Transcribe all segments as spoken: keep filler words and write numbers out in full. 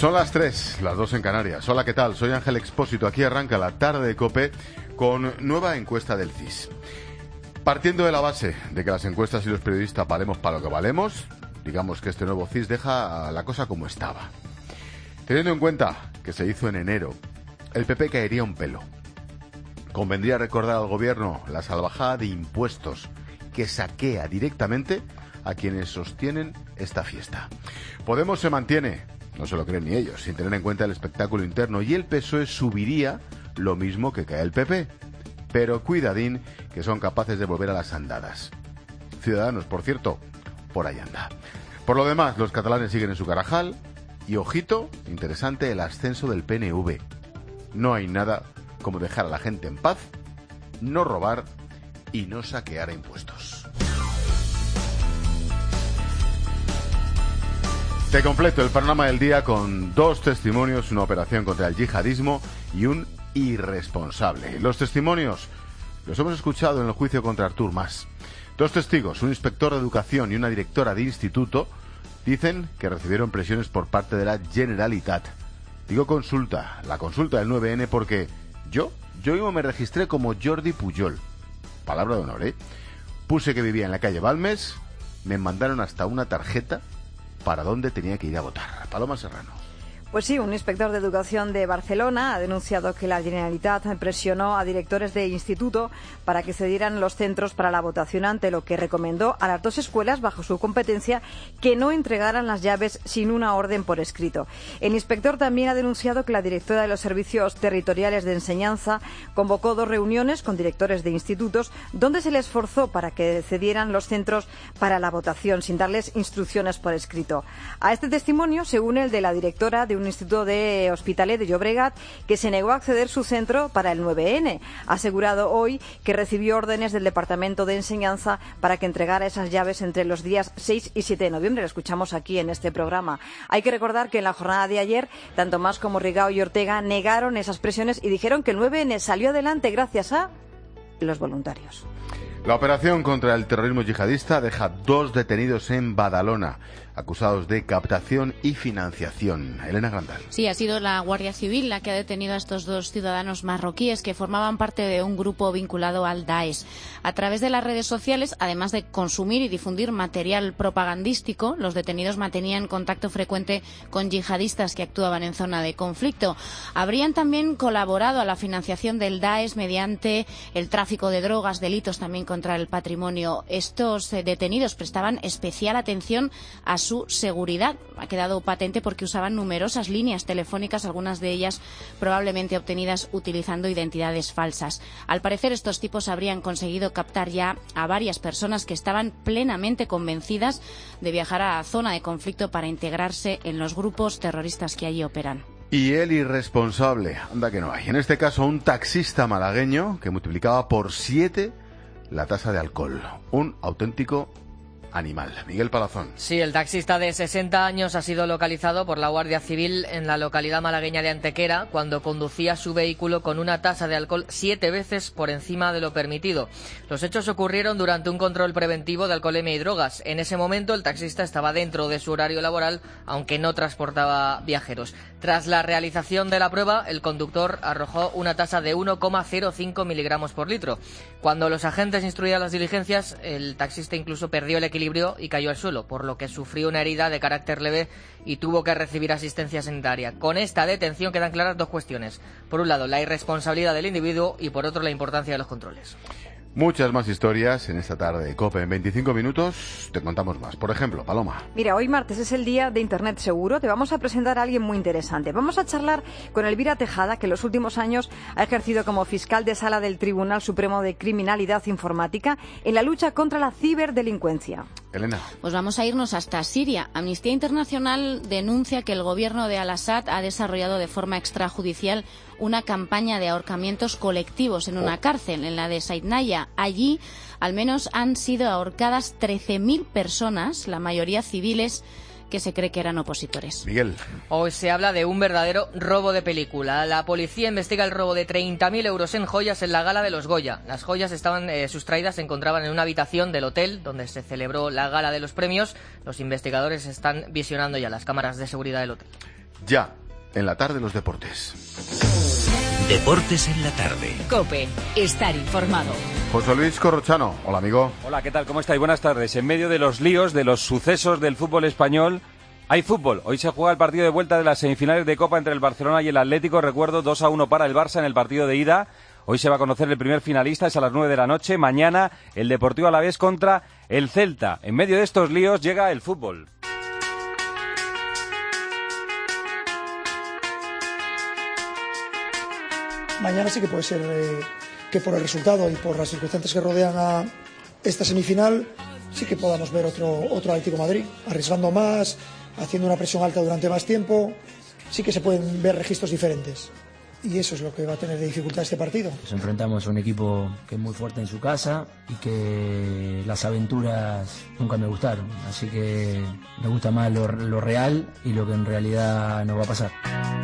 Son las tres, las dos en Canarias. Hola, ¿qué tal? Soy Ángel Expósito. Aquí arranca la tarde de COPE con nueva encuesta del C I S. Partiendo de la base de que las encuestas y los periodistas valemos para lo que valemos, digamos que este nuevo C I S deja la cosa como estaba. Teniendo en cuenta que se hizo en enero, el P P caería un pelo. Convendría recordar al gobierno la salvajada de impuestos que saquea directamente a quienes sostienen esta fiesta. Podemos se mantiene, no se lo creen ni ellos, sin tener en cuenta el espectáculo interno, y el P S O E subiría lo mismo que cae el P P. Pero cuidadín, que son capaces de volver a las andadas. Ciudadanos, por cierto, por ahí anda. Por lo demás, los catalanes siguen en su carajal y, ojito, interesante el ascenso del P N V. No hay nada como dejar a la gente en paz, no robar y no saquear a impuestos. Te completo el panorama del día con dos testimonios, una operación contra el yihadismo y un irresponsable. Los testimonios los hemos escuchado en el juicio contra Artur Mas. Dos testigos, un inspector de educación y una directora de instituto, dicen que recibieron presiones por parte de la Generalitat. Digo consulta, la consulta del nueve ene, porque yo, yo mismo me registré como Jordi Pujol. Palabra de honor, ¿eh? Puse que vivía en la calle Balmes, me mandaron hasta una tarjeta para dónde tenía que ir a votar. Paloma Serrano. Pues sí, un inspector de educación de Barcelona ha denunciado que la Generalitat presionó a directores de instituto para que cedieran los centros para la votación, ante lo que recomendó a las dos escuelas, bajo su competencia, que no entregaran las llaves sin una orden por escrito. El inspector también ha denunciado que la directora de los servicios territoriales de enseñanza convocó dos reuniones con directores de institutos donde se les forzó para que cedieran los centros para la votación sin darles instrucciones por escrito. A este testimonio se une el de la directora de un instituto de Hospitalet de Llobregat, que se negó a acceder su centro para el nueve ene. Ha asegurado hoy que recibió órdenes del Departamento de Enseñanza para que entregara esas llaves entre los días seis y siete de noviembre. Lo escuchamos aquí en este programa. Hay que recordar que en la jornada de ayer, tanto Mas como Rigao y Ortega negaron esas presiones y dijeron que el nueve ene salió adelante gracias a los voluntarios. La operación contra el terrorismo yihadista deja dos detenidos en Badalona, acusados de captación y financiación. Elena Grandal. Sí, ha sido la Guardia Civil la que ha detenido a estos dos ciudadanos marroquíes que formaban parte de un grupo vinculado al Daesh. A través de las redes sociales, además de consumir y difundir material propagandístico, los detenidos mantenían contacto frecuente con yihadistas que actuaban en zona de conflicto. Habrían también colaborado a la financiación del Daesh mediante el tráfico de drogas, delitos también contra el patrimonio. Estos eh, detenidos prestaban especial atención a su seguridad. Ha quedado patente porque usaban numerosas líneas telefónicas, algunas de ellas probablemente obtenidas utilizando identidades falsas. Al parecer, estos tipos habrían conseguido captar ya a varias personas que estaban plenamente convencidas de viajar a la zona de conflicto para integrarse en los grupos terroristas que allí operan. Y el irresponsable, anda que no hay. En este caso, un taxista malagueño que multiplicaba por siete la tasa de alcohol. Un auténtico animal. Miguel Palazón. Sí, el taxista de sesenta años ha sido localizado por la Guardia Civil en la localidad malagueña de Antequera cuando conducía su vehículo con una tasa de alcohol siete veces por encima de lo permitido. Los hechos ocurrieron durante un control preventivo de alcoholemia y drogas. En ese momento el taxista estaba dentro de su horario laboral, aunque no transportaba viajeros. Tras la realización de la prueba, el conductor arrojó una tasa de uno coma cero cinco miligramos por litro. Cuando los agentes instruían las diligencias, el taxista incluso perdió el equilibrio y cayó al suelo, por lo que sufrió una herida de carácter leve y tuvo que recibir asistencia sanitaria. Con esta detención quedan claras dos cuestiones. Por un lado, la irresponsabilidad del individuo y por otro, la importancia de los controles. Muchas más historias en esta tarde de COPE. En veinticinco minutos te contamos más. Por ejemplo, Paloma. Mira, hoy martes es el día de Internet Seguro. Te vamos a presentar a alguien muy interesante. Vamos a charlar con Elvira Tejada, que en los últimos años ha ejercido como fiscal de sala del Tribunal Supremo de Criminalidad Informática en la lucha contra la ciberdelincuencia. Elena. Pues vamos a irnos hasta Siria. Amnistía Internacional denuncia que el gobierno de Al-Assad ha desarrollado de forma extrajudicial una campaña de ahorcamientos colectivos en una cárcel, en la de Saidnaya. Allí, al menos, han sido ahorcadas trece mil personas, la mayoría civiles, que se cree que eran opositores. Miguel. Hoy se habla de un verdadero robo de película. La policía investiga el robo de treinta mil euros en joyas en la gala de los Goya. Las joyas estaban eh, sustraídas, se encontraban en una habitación del hotel donde se celebró la gala de los premios. Los investigadores están visionando ya las cámaras de seguridad del hotel. ya, en la tarde los deportes. Deportes en la tarde. COPE, estar informado. José Luis Corrochano, hola amigo. Hola, ¿qué tal? ¿Cómo estáis? Buenas tardes. En medio de los líos, de los sucesos del fútbol español, hay fútbol. Hoy se juega el partido de vuelta de las semifinales de Copa entre el Barcelona y el Atlético. Recuerdo, dos a uno para el Barça en el partido de ida. Hoy se va a conocer el primer finalista, es a las nueve de la noche. Mañana el Deportivo Alavés contra el Celta. En medio de estos líos llega el fútbol. Mañana sí que puede ser eh, que por el resultado y por las circunstancias que rodean a esta semifinal sí que podamos ver otro, otro Atlético de Madrid, arriesgando más, haciendo una presión alta durante más tiempo. Sí que se pueden ver registros diferentes y eso es lo que va a tener de dificultad este partido. Nos enfrentamos a un equipo que es muy fuerte en su casa y que las aventuras nunca me gustaron, así que me gusta más lo, lo real y lo que en realidad nos va a pasar.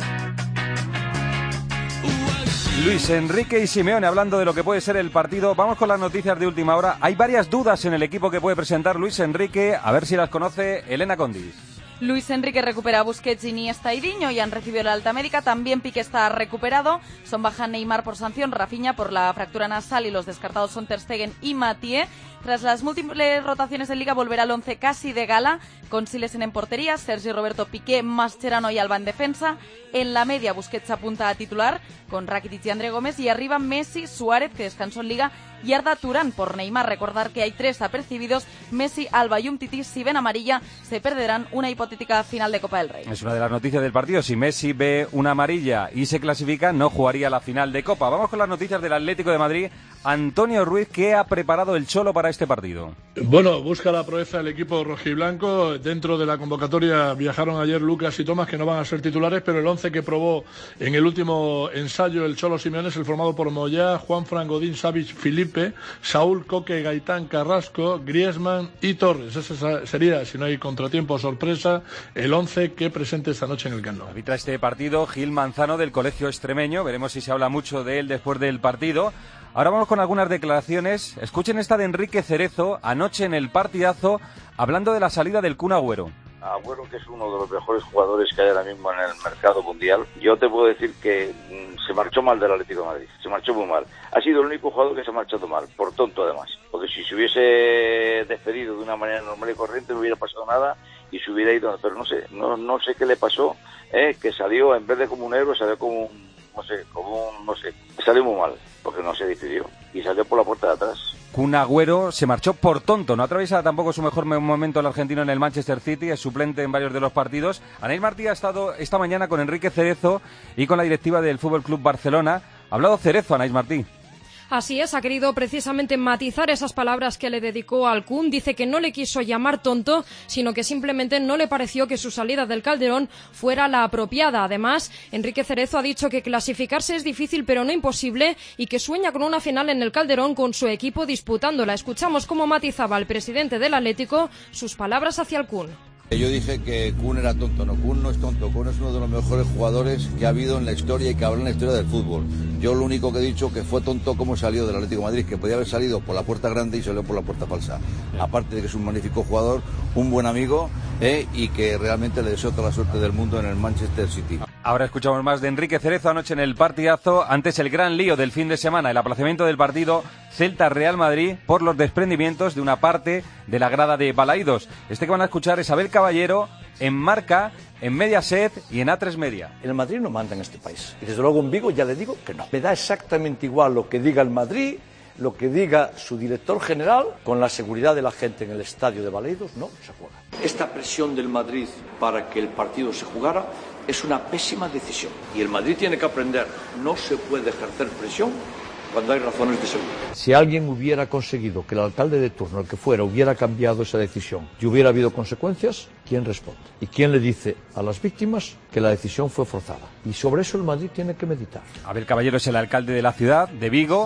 Luis Enrique y Simeone hablando de lo que puede ser el partido. Vamos con las noticias de última hora. Hay varias dudas en el equipo que puede presentar Luis Enrique. A ver si las conoce Elena Condis. Luis Enrique recupera a Busquets, Iniesta y Diño, ya han recibido la alta médica. También Piqué está recuperado. Son baja Neymar por sanción, Rafinha por la fractura nasal y los descartados son Ter Stegen y Mathieu. Tras las múltiples rotaciones en Liga volverá al once casi de gala, con Silesen en portería, Sergi Roberto, Piqué, Mascherano y Alba en defensa. En la media Busquets apunta a titular con Rakitic y André Gómez y arriba Messi, Suárez, que descansó en Liga, y Arda Turán por Neymar. Recordar que hay tres apercibidos, Messi, Alba y Umtiti. Si ven amarilla se perderán una hipotética final de Copa del Rey. Es una de las noticias del partido. Si Messi ve una amarilla y se clasifica, no jugaría la final de Copa. Vamos con las noticias del Atlético de Madrid. Antonio Ruiz, ¿qué ha preparado el Cholo para este partido? Bueno, busca la proeza el equipo rojiblanco. Dentro de la convocatoria viajaron ayer Lucas y Tomás, que no van a ser titulares, pero el once que probó en el último ensayo el Cholo Simeone es el formado por Moyá, Juanfran, Godín, Savic, Felipe, Saúl, Coque, Gaitán, Carrasco, Griezmann y Torres. Ese sería, si no hay contratiempo sorpresa, el once que presente esta noche en el Camp Nou. Arbitra este partido Gil Manzano del Colegio Extremeño. Veremos si se habla mucho de él después del partido. Ahora vamos con algunas declaraciones. Escuchen esta de Enrique Cerezo, anoche en el partidazo, hablando de la salida del Kun Agüero. Agüero, que es uno de los mejores jugadores que hay ahora mismo en el mercado mundial. Yo te puedo decir que mmm, se marchó mal del Atlético de Madrid, se marchó muy mal. Ha sido el único jugador que se ha marchado mal, por tonto además. Porque si se hubiese despedido de una manera normal y corriente no hubiera pasado nada y se hubiera ido, pero no sé, no, no sé qué le pasó, eh, que salió, en vez de como un héroe, salió como un, no sé, como un, no sé, salió muy mal, porque no se decidió y salió por la puerta de atrás. Kun Agüero se marchó por tonto, no atraviesa tampoco su mejor momento el argentino en el Manchester City, es suplente en varios de los partidos. Anaïs Martí ha estado esta mañana con Enrique Cerezo y con la directiva del Fútbol Club Barcelona. Ha hablado Cerezo, Anaïs Martí. Así es, ha querido precisamente matizar esas palabras que le dedicó al Kun. Dice que no le quiso llamar tonto, sino que simplemente no le pareció que su salida del Calderón fuera la apropiada. Además, Enrique Cerezo ha dicho que clasificarse es difícil pero no imposible y que sueña con una final en el Calderón con su equipo disputándola. Escuchamos cómo matizaba el presidente del Atlético sus palabras hacia el Kun. Yo dije que Kun era tonto, no, Kun no es tonto, Kun es uno de los mejores jugadores que ha habido en la historia y que habrá en la historia del fútbol. Yo lo único que he dicho que fue tonto cómo salió del Atlético de Madrid, que podía haber salido por la puerta grande y salió por la puerta falsa. Aparte de que es un magnífico jugador, un buen amigo eh, y que realmente le deseo toda la suerte del mundo en el Manchester City. Ahora escuchamos más de Enrique Cerezo anoche en el partidazo. Antes el gran lío del fin de semana, el aplazamiento del partido Celta-Real Madrid por los desprendimientos de una parte de la grada de Balaídos. Este que van a escuchar es Abel Caballero en Marca, en Mediaset y en A tres Media. El Madrid no manda en este país. Y desde luego en Vigo ya le digo que no. Me da exactamente igual lo que diga el Madrid, lo que diga su director general, con la seguridad de la gente en el estadio de Balaídos, no se juega. Esta presión del Madrid para que el partido se jugara es una pésima decisión. Y el Madrid tiene que aprender, no se puede ejercer presión cuando hay razones de seguridad. Si alguien hubiera conseguido que el alcalde de turno, el que fuera, hubiera cambiado esa decisión y hubiera habido consecuencias, ¿quién responde? ¿Y quién le dice a las víctimas que la decisión fue forzada? Y sobre eso el Madrid tiene que meditar. Abel Caballero es el alcalde de la ciudad, de Vigo.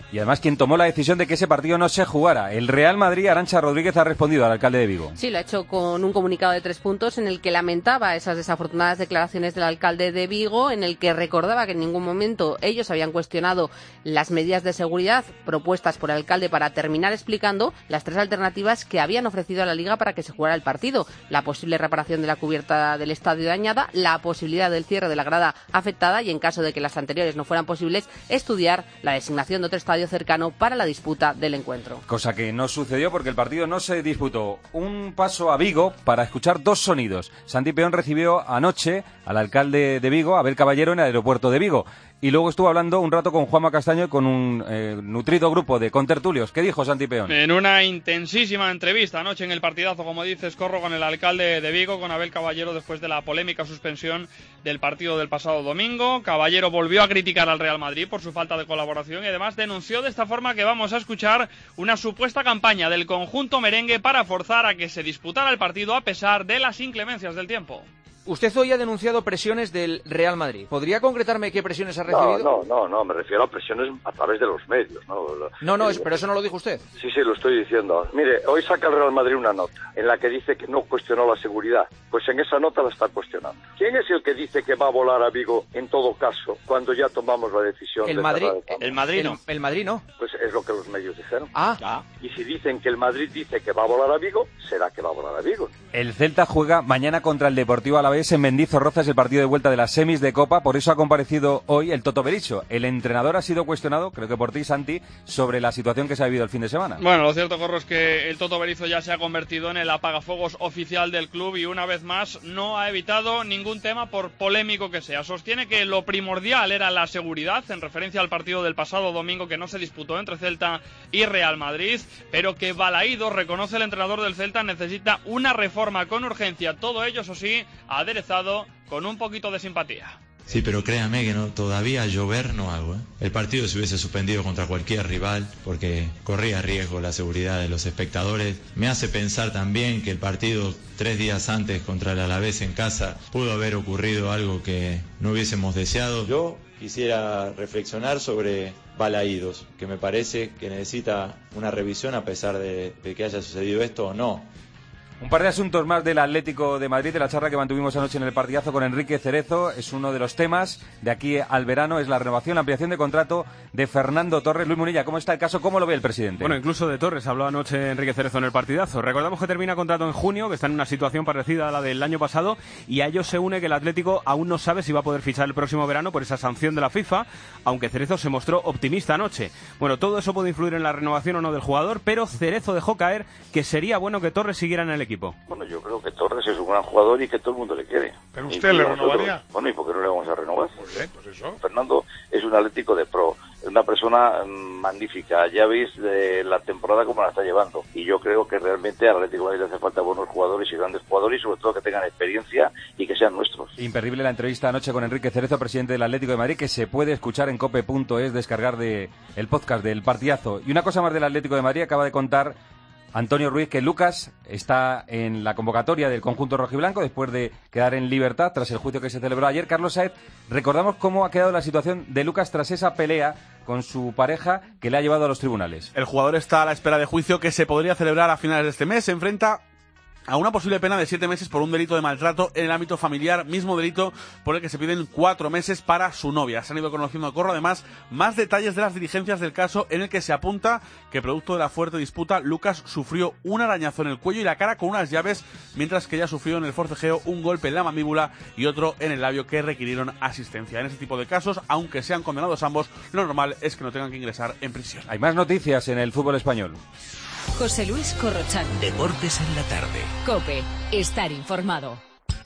y además quien tomó la decisión de que ese partido no se jugara. El Real Madrid, Arantxa Rodríguez, ha respondido al alcalde de Vigo. Sí, lo ha hecho con un comunicado de tres puntos en el que lamentaba esas desafortunadas declaraciones del alcalde de Vigo, en el que recordaba que en ningún momento ellos habían cuestionado las medidas de seguridad propuestas por el alcalde para terminar explicando las tres alternativas que habían ofrecido a la Liga para que se jugara el partido: la posible reparación de la cubierta del estadio dañada, la posibilidad del cierre de la grada afectada y, en caso de que las anteriores no fueran posibles, estudiar la designación de otro estadio cercano para la disputa del encuentro. Cosa que no sucedió porque el partido no se disputó. Un paso a Vigo para escuchar dos sonidos. Santi Peón recibió anoche al alcalde de Vigo, Abel Caballero, en el aeropuerto de Vigo. Y luego estuvo hablando un rato con Juanma Castaño y con un eh, nutrido grupo de contertulios. ¿Qué dijo Santi Peón? En una intensísima entrevista anoche en el partidazo, como dices, Corro, con el alcalde de Vigo, con Abel Caballero, después de la polémica suspensión del partido del pasado domingo. Caballero volvió a criticar al Real Madrid por su falta de colaboración y además denunció de esta forma que vamos a escuchar una supuesta campaña del conjunto merengue para forzar a que se disputara el partido a pesar de las inclemencias del tiempo. Usted hoy ha denunciado presiones del Real Madrid. ¿Podría concretarme qué presiones ha recibido? No, no, no, no, me refiero a presiones a través de los medios, ¿no? No, no, pero eso no lo dijo usted. Sí, sí, lo estoy diciendo. Mire, hoy saca el Real Madrid una nota en la que dice que no cuestionó la seguridad. Pues en esa nota la está cuestionando. ¿Quién es el que dice que va a volar a Vigo en todo caso cuando ya tomamos la decisión? El de Madrid, el Madrid no. El, el Madrid no. Pues es lo que los medios dijeron. Ah. ah. Y si dicen que el Madrid dice que va a volar a Vigo, será que va a volar a Vigo. El Celta juega mañana contra el Deportivo Alavés en Mendizorroza. Es el partido de vuelta de las semis de Copa, por eso ha comparecido hoy el Toto Berizzo. El entrenador ha sido cuestionado, creo que por ti, Santi, sobre la situación que se ha vivido el fin de semana. Bueno, lo cierto, Corro, es que el Toto Berizzo ya se ha convertido en el apagafuegos oficial del club y una vez más no ha evitado ningún tema, por polémico que sea. Sostiene que lo primordial era la seguridad, en referencia al partido del pasado domingo que no se disputó entre Celta y Real Madrid, pero que Balaídos, reconoce el entrenador del Celta, necesita una reforma con urgencia. Todo ello, eso sí, aderezado con un poquito de simpatía. Sí, pero créame que no, todavía llover no hago, ¿eh? El partido se hubiese suspendido contra cualquier rival porque corría riesgo la seguridad de los espectadores. Me hace pensar también que el partido tres días antes contra el Alavés en casa pudo haber ocurrido algo que no hubiésemos deseado. Yo quisiera reflexionar sobre Balaídos, que me parece que necesita una revisión a pesar de, de que haya sucedido esto o no. Un par de asuntos más del Atlético de Madrid, de la charla que mantuvimos anoche en el partidazo con Enrique Cerezo. Es uno de los temas de aquí al verano, es la renovación, la ampliación de contrato de Fernando Torres. Luis Munilla, ¿cómo está el caso? ¿Cómo lo ve el presidente? Bueno, incluso de Torres habló anoche Enrique Cerezo en el partidazo. Recordamos que termina contrato en junio, que está en una situación parecida a la del año pasado, y a ello se une que el Atlético aún no sabe si va a poder fichar el próximo verano por esa sanción de la FIFA, aunque Cerezo se mostró optimista anoche. Bueno, todo eso puede influir en la renovación o no del jugador, pero Cerezo dejó caer que sería bueno que Torres siguiera en el equipo. Bueno, yo creo que Torres es un gran jugador y que todo el mundo le quiere. ¿Pero usted le renovaría? Bueno, ¿y por qué no le vamos a renovar? Muy bien, pues eso. Fernando es un Atlético de pro, es una persona magnífica. Ya veis de la temporada cómo la está llevando. Y yo creo que realmente al Atlético de Madrid le hace falta buenos jugadores y grandes jugadores, y sobre todo que tengan experiencia y que sean nuestros. Imperdible la entrevista anoche con Enrique Cerezo, presidente del Atlético de Madrid, que se puede escuchar en cope punto es, descargar de el podcast del partidazo. Y una cosa más del Atlético de Madrid, acaba de contar Antonio Ruiz que Lucas está en la convocatoria del conjunto rojiblanco después de quedar en libertad tras el juicio que se celebró ayer. Carlos Saez, recordamos cómo ha quedado la situación de Lucas tras esa pelea con su pareja que le ha llevado a los tribunales. El jugador está a la espera de juicio que se podría celebrar a finales de este mes. Se enfrenta a una posible pena de siete meses por un delito de maltrato en el ámbito familiar, mismo delito por el que se piden cuatro meses para su novia. Se han ido conociendo a Corro, además, más detalles de las diligencias del caso, en el que se apunta que, producto de la fuerte disputa, Lucas sufrió un arañazo en el cuello y la cara con unas llaves, mientras que ella sufrió en el forcejeo un golpe en la mandíbula y otro en el labio que requirieron asistencia. En este tipo de casos, aunque sean condenados ambos, lo normal es que no tengan que ingresar en prisión. Hay más noticias en el fútbol español. José Luis Corrochán. Deportes en la tarde. COPE. Estar informado.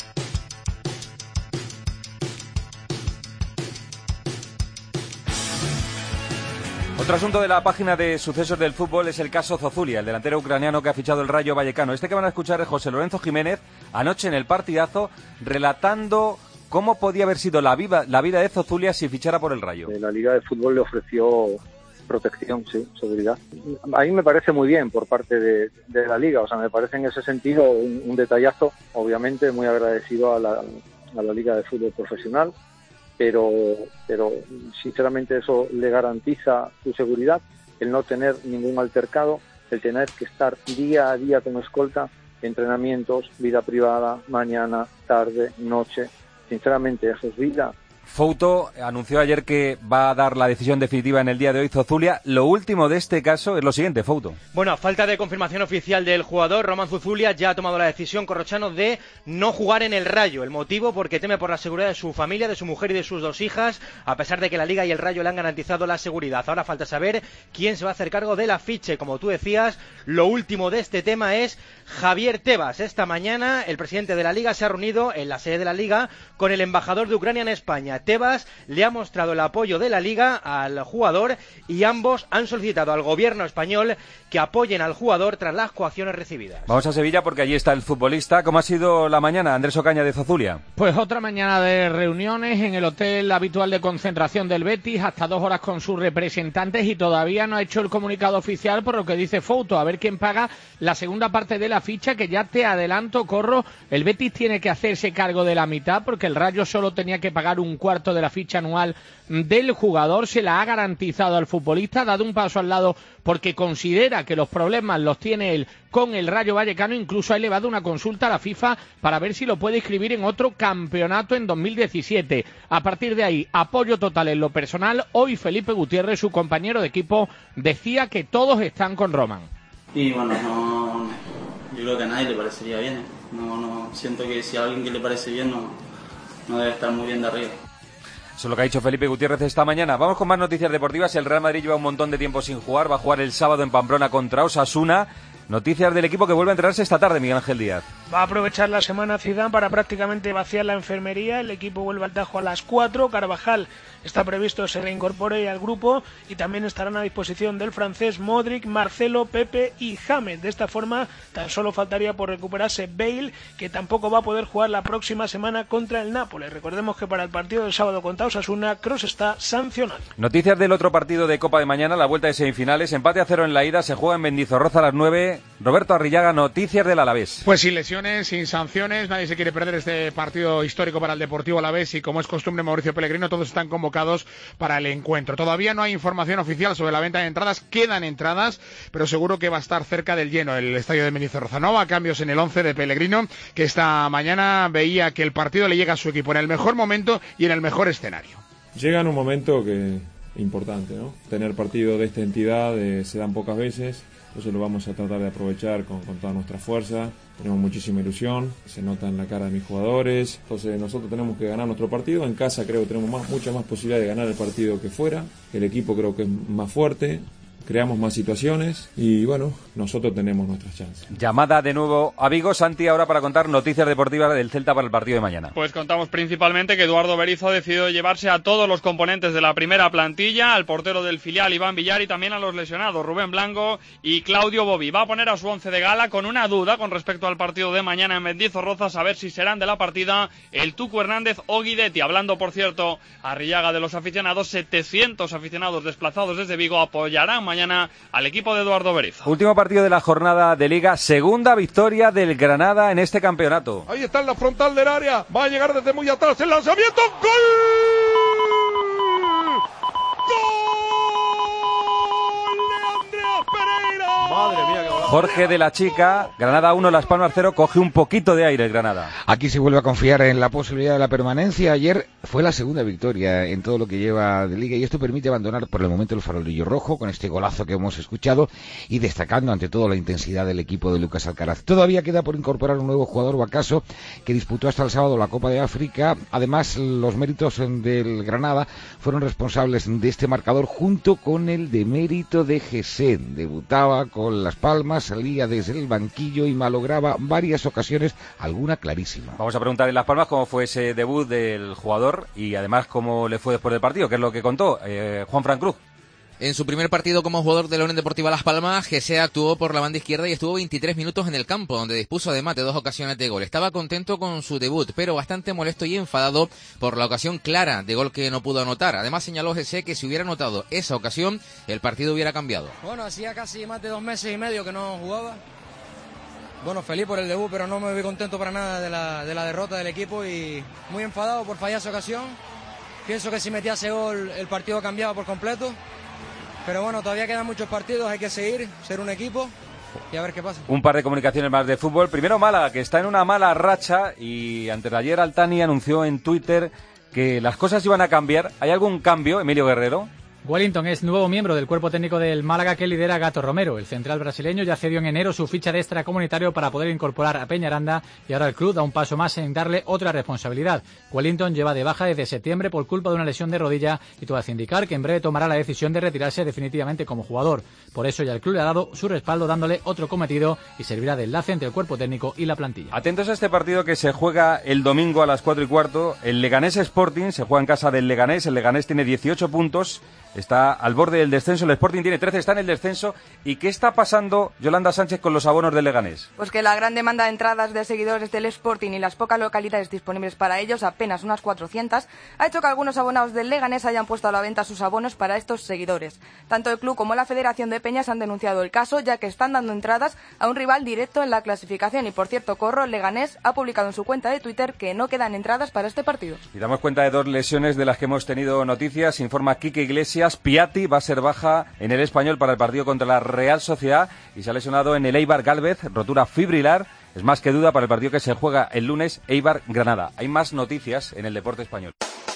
Otro asunto de la página de sucesos del fútbol es el caso Zozulia, el delantero ucraniano que ha fichado el Rayo Vallecano. Este que van a escuchar es José Lorenzo Jiménez, anoche en el partidazo, relatando cómo podía haber sido la vida, la vida de Zozulia si fichara por el Rayo. La Liga de Fútbol le ofreció protección, sí, seguridad. A mí me parece muy bien por parte de, de la Liga, o sea, me parece en ese sentido un, un detallazo, obviamente muy agradecido a la, a la Liga de Fútbol Profesional, pero, pero sinceramente eso le garantiza su seguridad, el no tener ningún altercado, el tener que estar día a día con escolta, entrenamientos, vida privada, mañana, tarde, noche. Sinceramente, eso es vida. Fouto anunció ayer que va a dar la decisión definitiva en el día de hoy, Zozulia. Lo último de este caso es lo siguiente, Fouto. Bueno, a falta de confirmación oficial del jugador, Roman Zozulia ya ha tomado la decisión, Corrochano, de no jugar en el Rayo. El motivo, porque teme por la seguridad de su familia, de su mujer y de sus dos hijas, a pesar de que la Liga y el Rayo le han garantizado la seguridad. Ahora falta saber quién se va a hacer cargo del afiche. Como tú decías, lo último de este tema es Javier Tebas. Esta mañana el presidente de la Liga se ha reunido en la sede de la Liga con el embajador de Ucrania en España. Tebas le ha mostrado el apoyo de la Liga al jugador y ambos han solicitado al gobierno español que apoyen al jugador tras las coacciones recibidas. Vamos a Sevilla porque allí está el futbolista. ¿Cómo ha sido la mañana, Andrés Ocaña de Zozulia? Pues otra mañana de reuniones en el hotel habitual de concentración del Betis, hasta dos horas con sus representantes, y todavía no ha hecho el comunicado oficial, por lo que dice Fouto, a ver quién paga la segunda parte de la ficha, que ya te adelanto, Corro, el Betis tiene que hacerse cargo de la mitad, porque el Rayo solo tenía que pagar un cuarto de la ficha anual del jugador. Se la ha garantizado al futbolista, ha dado un paso al lado porque considera que los problemas los tiene él con el Rayo Vallecano. Incluso ha elevado una consulta a la FIFA para ver si lo puede inscribir en otro campeonato en dos mil diecisiete. A partir de ahí, apoyo total en lo personal. Hoy Felipe Gutiérrez, su compañero de equipo, decía que todos están con Roman. Y bueno, no, yo creo que a nadie le parecería bien. No, no, siento que si a alguien que le parece bien no, no debe estar muy bien de arriba. Eso es lo que ha dicho Felipe Gutiérrez esta mañana. Vamos con más noticias deportivas. El Real Madrid lleva un montón de tiempo sin jugar. Va a jugar el sábado en Pamplona contra Osasuna. Noticias del equipo que vuelve a entrenarse esta tarde, Miguel Ángel Díaz. Va a aprovechar la semana Zidane para prácticamente vaciar la enfermería. El equipo vuelve al Tajo a las cuatro. Carvajal está previsto se reincorpore al grupo y también estarán a disposición del francés Modric, Marcelo, Pepe y James. De esta forma, tan solo faltaría por recuperarse Bale, que tampoco va a poder jugar la próxima semana contra el Nápoles. Recordemos que para el partido del sábado contra Osasuna, Kroos está sancionado. Noticias del otro partido de Copa de mañana, la vuelta de semifinales. Empate a cero en la ida, se juega en Mendizorroza a las nueve. Roberto Arrillaga, noticias del Alavés. Pues sin lesiones, sin sanciones, nadie se quiere perder este partido histórico para el Deportivo Alavés y, como es costumbre, Mauricio Pellegrino, todos están convocados para el encuentro. Todavía no hay información oficial sobre la venta de entradas, quedan entradas, pero seguro que va a estar cerca del lleno el estadio de Mendizorroza. No va a cambios en el once de Pellegrino, que esta mañana veía que el partido le llega a su equipo en el mejor momento y en el mejor escenario. Llega en un momento que importante, ¿no? Tener partido de esta entidad eh, se dan pocas veces. Entonces lo vamos a tratar de aprovechar con, con toda nuestra fuerza. Tenemos muchísima ilusión, se nota en la cara de mis jugadores. Entonces nosotros tenemos que ganar nuestro partido. En casa creo que tenemos más, mucha más posibilidad de ganar el partido que fuera. El equipo creo que es más fuerte. Creamos más situaciones y bueno, nosotros tenemos nuestras chances. Llamada de nuevo a Vigo, Santi, ahora para contar noticias deportivas del Celta para el partido de mañana. Pues contamos principalmente que Eduardo Berizzo ha decidido llevarse a todos los componentes de la primera plantilla, al portero del filial Iván Villar y también a los lesionados Rubén Blanco y Claudio Bobby. Va a poner a su once de gala con una duda con respecto al partido de mañana en Mendizorroza, a ver si serán de la partida el Tucu Hernández o Guidetti. Hablando, por cierto, Arrillaga, de los aficionados, setecientos aficionados desplazados desde Vigo apoyarán mañana al equipo de Eduardo Berizzo. Último partido de la jornada de Liga, segunda victoria del Granada en este campeonato. Ahí está en la frontal del área, va a llegar desde muy atrás, el lanzamiento, ¡gol! Madre mía, qué golazo. Jorge de la Chica, Granada uno, Las Palmas cero, coge un poquito de aire el Granada. Aquí se vuelve a confiar en la posibilidad de la permanencia. Ayer fue la segunda victoria en todo lo que lleva de Liga y esto permite abandonar por el momento el farolillo rojo con este golazo que hemos escuchado y destacando ante todo la intensidad del equipo de Lucas Alcaraz. Todavía queda por incorporar un nuevo jugador, Bacaso, que disputó hasta el sábado la Copa de África. Además, los méritos del Granada fueron responsables de este marcador junto con el de mérito de Gesén. Debutaba con Las Palmas, salía desde el banquillo y malograba varias ocasiones, alguna clarísima. Vamos a preguntar en Las Palmas cómo fue ese debut del jugador y además cómo le fue después del partido, que es lo que contó eh, Juan Fran Cruz. En su primer partido como jugador de la Unión Deportiva Las Palmas, Gesé actuó por la banda izquierda y estuvo veintitrés minutos en el campo, donde dispuso además de dos ocasiones de gol. Estaba contento con su debut, pero bastante molesto y enfadado por la ocasión clara de gol que no pudo anotar. Además señaló Gesé que si hubiera anotado esa ocasión, el partido hubiera cambiado. Bueno, hacía casi más de dos meses y medio que no jugaba. Bueno, feliz por el debut, pero no me voy contento para nada de la, de la derrota del equipo y muy enfadado por fallar esa ocasión. Pienso que si metía ese gol el partido cambiaba por completo. Pero bueno, todavía quedan muchos partidos, hay que seguir, ser un equipo y a ver qué pasa. Un par de comunicaciones más de fútbol. Primero Málaga, que está en una mala racha y antes de ayer Altani anunció en Twitter que las cosas iban a cambiar. ¿Hay algún cambio, Emilio Guerrero? Wellington es nuevo miembro del cuerpo técnico del Málaga que lidera Gato Romero. El central brasileño ya cedió en enero su ficha de extracomunitario para poder incorporar a Peñaranda y ahora el club da un paso más en darle otra responsabilidad. Wellington lleva de baja desde septiembre por culpa de una lesión de rodilla y todo hace indicar que en breve tomará la decisión de retirarse definitivamente como jugador. Por eso ya el club le ha dado su respaldo dándole otro cometido y servirá de enlace entre el cuerpo técnico y la plantilla. Atentos a este partido que se juega el domingo a las cuatro y cuarto. El Leganés Sporting se juega en casa del Leganés. El Leganés tiene dieciocho puntos. Está al borde del descenso, el Sporting tiene trece, está en el descenso. ¿Y qué está pasando, Yolanda Sánchez, con los abonos del Leganés? Pues que la gran demanda de entradas de seguidores del Sporting y las pocas localidades disponibles para ellos, apenas unas cuatrocientas, ha hecho que algunos abonados del Leganés hayan puesto a la venta sus abonos para estos seguidores. Tanto el club como la Federación de Peñas han denunciado el caso, ya que están dando entradas a un rival directo en la clasificación. Y por cierto, Corro, el Leganés ha publicado en su cuenta de Twitter que no quedan entradas para este partido. Y damos cuenta de dos lesiones de las que hemos tenido noticias. Informa Quique Iglesias. Piatti va a ser baja en el Español para el partido contra la Real Sociedad y se ha lesionado en el Eibar Gálvez, rotura fibrilar. Es más que duda para el partido que se juega el lunes, Eibar Granada. Hay más noticias en el deporte español.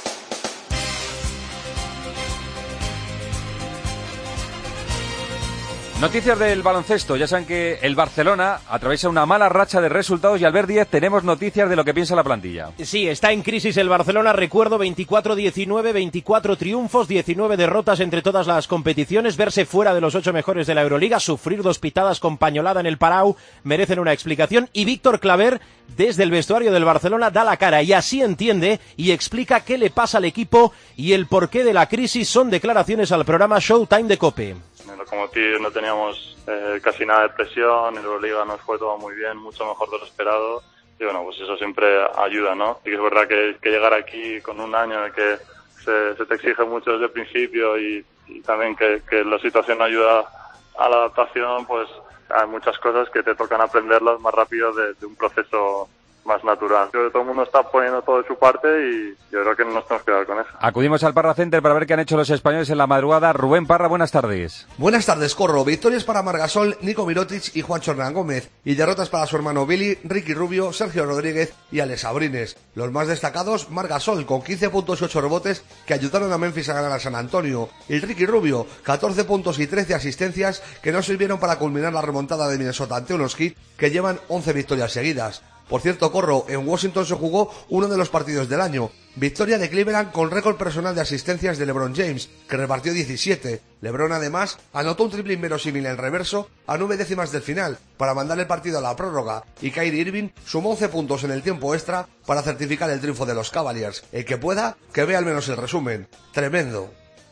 Noticias del baloncesto. Ya saben que el Barcelona atraviesa una mala racha de resultados y al ver diez tenemos noticias de lo que piensa la plantilla. Sí, está en crisis el Barcelona. Recuerdo veinticuatro diecinueve, veinticuatro triunfos, diecinueve derrotas entre todas las competiciones. Verse fuera de los ocho mejores de la Euroliga, sufrir dos pitadas con pañolada en el Palau, merecen una explicación. Y Víctor Claver, desde el vestuario del Barcelona, da la cara y así entiende y explica qué le pasa al equipo y el porqué de la crisis. Son declaraciones al programa Showtime de COPE. Como tío no teníamos eh, casi nada de presión, en Euroliga nos fue todo muy bien, mucho mejor de lo esperado y bueno, pues eso siempre ayuda, ¿no? Y que es verdad que, que llegar aquí con un año en el que se, se te exige mucho desde el principio y, y también que, que la situación ayuda a la adaptación, pues hay muchas cosas que te tocan aprenderlas más rápido de, de un proceso más natural. Creo que todo el mundo está poniendo todo de su parte y yo creo que no nos tenemos que quedar con eso. Acudimos al Parra Center para ver qué han hecho los españoles en la madrugada. Rubén Parra, buenas tardes. Buenas tardes, Corro. Victorias para Margasol, Nico Mirotic y Juancho Hernán Gómez. Y derrotas para su hermano Billy, Ricky Rubio, Sergio Rodríguez y Alex Abrines. Los más destacados, Margasol, con quince puntos y ocho rebotes, que ayudaron a Memphis a ganar a San Antonio. Y Ricky Rubio, catorce puntos y trece asistencias, que no sirvieron para culminar la remontada de Minnesota ante unos Heat, que llevan once victorias seguidas. Por cierto, Corro, en Washington se jugó uno de los partidos del año. Victoria de Cleveland con récord personal de asistencias de LeBron James, que repartió diecisiete. LeBron además anotó un triple inverosímil en reverso a nueve décimas del final para mandar el partido a la prórroga y Kyrie Irving sumó once puntos en el tiempo extra para certificar el triunfo de los Cavaliers. El que pueda, que vea al menos el resumen. Tremendo.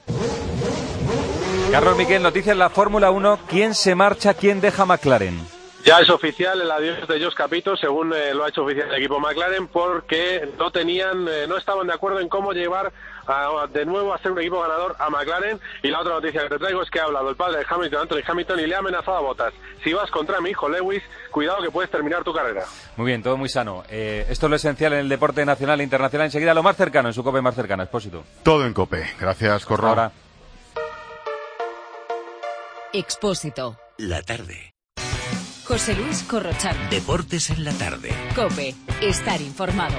Carlos Miquel, noticias en la Fórmula uno. ¿Quién se marcha? ¿Quién deja McLaren? Ya es oficial el adiós de Josh Capito, según eh, lo ha hecho oficial el equipo McLaren, porque no tenían, eh, no estaban de acuerdo en cómo llevar a, de nuevo a ser un equipo ganador a McLaren. Y la otra noticia que te traigo es que ha hablado el padre de Hamilton, Anthony Hamilton, y le ha amenazado a Bottas: si vas contra mi hijo Lewis, cuidado que puedes terminar tu carrera. Muy bien, todo muy sano. Eh, esto es lo esencial en el deporte nacional e internacional. Enseguida lo más cercano, en su COPE más cercana, Expósito. Todo en COPE. Gracias, Corro. Ahora. Expósito. La tarde. José Luis Corrochano. Deportes en la tarde. COPE. Estar informado.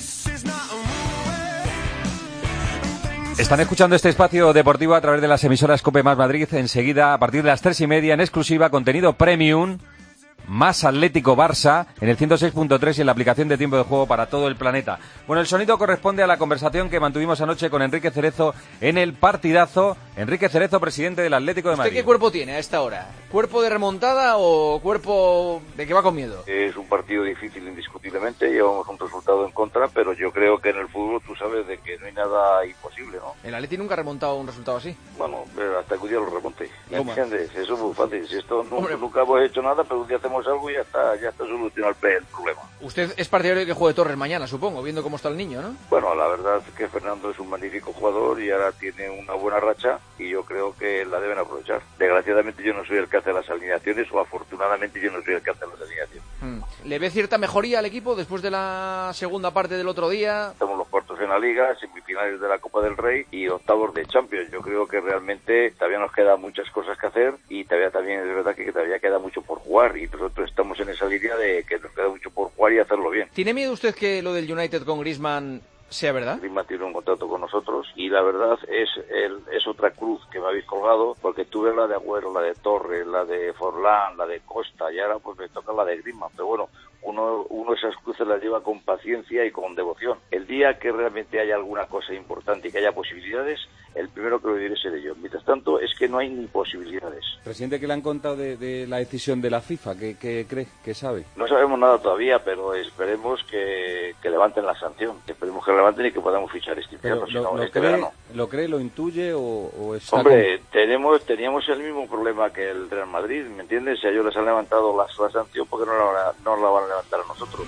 Están escuchando este espacio deportivo a través de las emisoras COPE más Madrid. Enseguida, a partir de las tres y media, en exclusiva, contenido premium, más Atlético Barça, en el ciento seis punto tres y en la aplicación de tiempo de juego para todo el planeta. Bueno, el sonido corresponde a la conversación que mantuvimos anoche con Enrique Cerezo en el partidazo. Enrique Cerezo, presidente del Atlético de Madrid. ¿Usted qué cuerpo tiene a esta hora? ¿Cuerpo de remontada o cuerpo de que va con miedo? Es un partido difícil indiscutiblemente, llevamos un resultado en contra, pero yo creo que en el fútbol tú sabes de que no hay nada imposible, ¿no? ¿El Atleti nunca ha remontado un resultado así? Bueno, hasta que un día lo remonte, ¿me ¿Cómo? entiendes? Eso es muy fácil, si esto no, nunca hemos hecho nada, pero un día hacemos algo y ya está, ya está solucionado el problema. Usted es partidario de que juegue Torres mañana, supongo, viendo cómo está el niño, ¿no? Bueno, la verdad es que Fernando es un magnífico jugador y ahora tiene una buena racha y yo creo que la deben aprovechar. Desgraciadamente yo no soy el que hace las alineaciones, o afortunadamente yo no soy el que hace las alineaciones. Hmm. ¿Le ve cierta mejoría al equipo después de la segunda parte del otro día? Estamos los cuartos en la Liga, semifinales de la Copa del Rey y octavos de Champions. Yo creo que realmente todavía nos quedan muchas cosas que hacer y todavía también es verdad que todavía queda mucho por jugar y nosotros estamos en esa línea de que nos queda mucho por jugar y hacerlo bien. ¿Tiene miedo usted que lo del United con Griezmann sea verdad? Griezmann tiene un contrato con nosotros y la verdad es el, es otra cruz que me habéis colgado, porque tuve la de Agüero, la de Torres, la de Forlán, la de Costa y ahora pues me toca la de Griezmann, pero bueno, uno, uno esas cruces las lleva con paciencia y con devoción. El día que realmente haya alguna cosa importante y que haya posibilidades, el primero que lo diré seré yo. Mientras tanto, es que no hay ni posibilidades. Presidente, ¿qué le han contado de, de la decisión de la FIFA? ¿Qué, qué cree? ¿Qué sabe? No sabemos nada todavía, pero esperemos que, que levanten la sanción. Esperemos que la levanten y que podamos fichar este invierno. Lo, si no, lo, este cree, verano. ¿Lo cree, lo intuye o, o está Hombre, con... tenemos, teníamos el mismo problema que el Real Madrid, ¿me entiendes? Si a ellos les han levantado la, la sanción, ¿por qué no la, no la van a levantar a nosotros?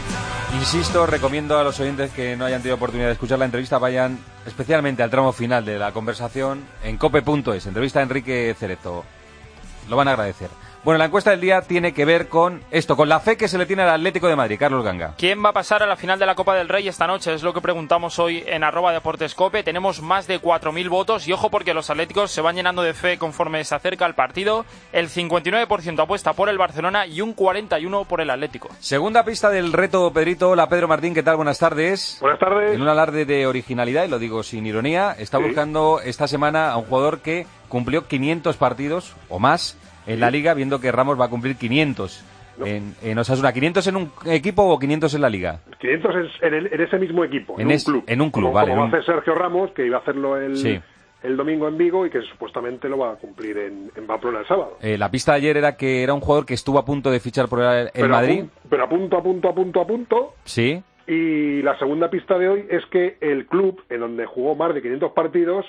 Insisto, recomiendo a los oyentes que no hayan tenido oportunidad de escuchar la entrevista, vayan especialmente al tramo final de la conversación en cope punto es, entrevista a Enrique Cerezo. Lo van a agradecer. Bueno, la encuesta del día tiene que ver con esto, con la fe que se le tiene al Atlético de Madrid. Carlos Ganga. ¿Quién va a pasar a la final de la Copa del Rey esta noche? Es lo que preguntamos hoy en arroba deportescope. Tenemos más de cuatro mil votos y ojo porque los atléticos se van llenando de fe conforme se acerca el partido. El cincuenta y nueve por ciento apuesta por el Barcelona y un cuarenta y uno por ciento por el Atlético. Segunda pista del reto, Pedrito. Hola, Pedro Martín, ¿qué tal? Buenas tardes. Buenas tardes. En un alarde de originalidad, y lo digo sin ironía, está sí. buscando esta semana a un jugador que cumplió quinientos partidos o más en la Liga, viendo que Ramos va a cumplir quinientos no. en, en Osasuna. ¿quinientos en un equipo o quinientos en la Liga? quinientos es en, el, en ese mismo equipo, en, en un es, club. En un club, como, vale. Como un... va a hacer Sergio Ramos, que iba a hacerlo el, sí. el domingo en Vigo y que supuestamente lo va a cumplir en, en Pamplona el sábado. Eh, la pista de ayer era que era un jugador que estuvo a punto de fichar por el, el pero Madrid. A pun, pero a punto, a punto, a punto, a punto. Sí. Y la segunda pista de hoy es que el club en donde jugó más de quinientos partidos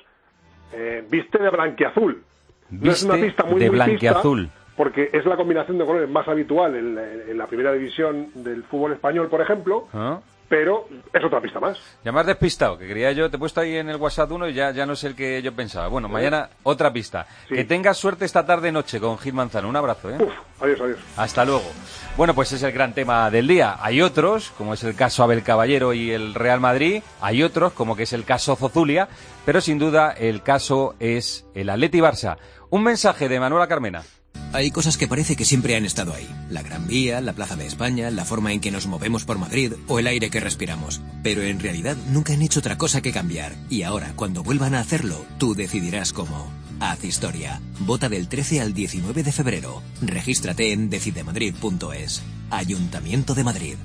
eh, viste de blanquiazul. Viste no es una pista muy, de muy blanquiazul. Pista, porque es la combinación de colores más habitual en, en la primera división del fútbol español, por ejemplo, ¿Ah? pero es otra pista más. Ya me has despistado, que quería yo, te he puesto ahí en el WhatsApp uno y ya, ya no es el que yo pensaba. Bueno, ¿Sí? mañana otra pista. Sí. Que tengas suerte esta tarde-noche con Gil Manzano. Un abrazo, ¿eh? Uf, adiós, adiós. Hasta luego. Bueno, pues es el gran tema del día. Hay otros, como es el caso Abel Caballero y el Real Madrid. Hay otros, como que es el caso Zozulia. Pero sin duda el caso es el Atleti Barça. Un mensaje de Manuela Carmena. Hay cosas que parece que siempre han estado ahí. La Gran Vía, la Plaza de España, la forma en que nos movemos por Madrid o el aire que respiramos. Pero en realidad nunca han hecho otra cosa que cambiar. Y ahora, cuando vuelvan a hacerlo, tú decidirás cómo. Haz historia. Vota del trece al diecinueve de febrero. Regístrate en decidemadrid punto es. Ayuntamiento de Madrid.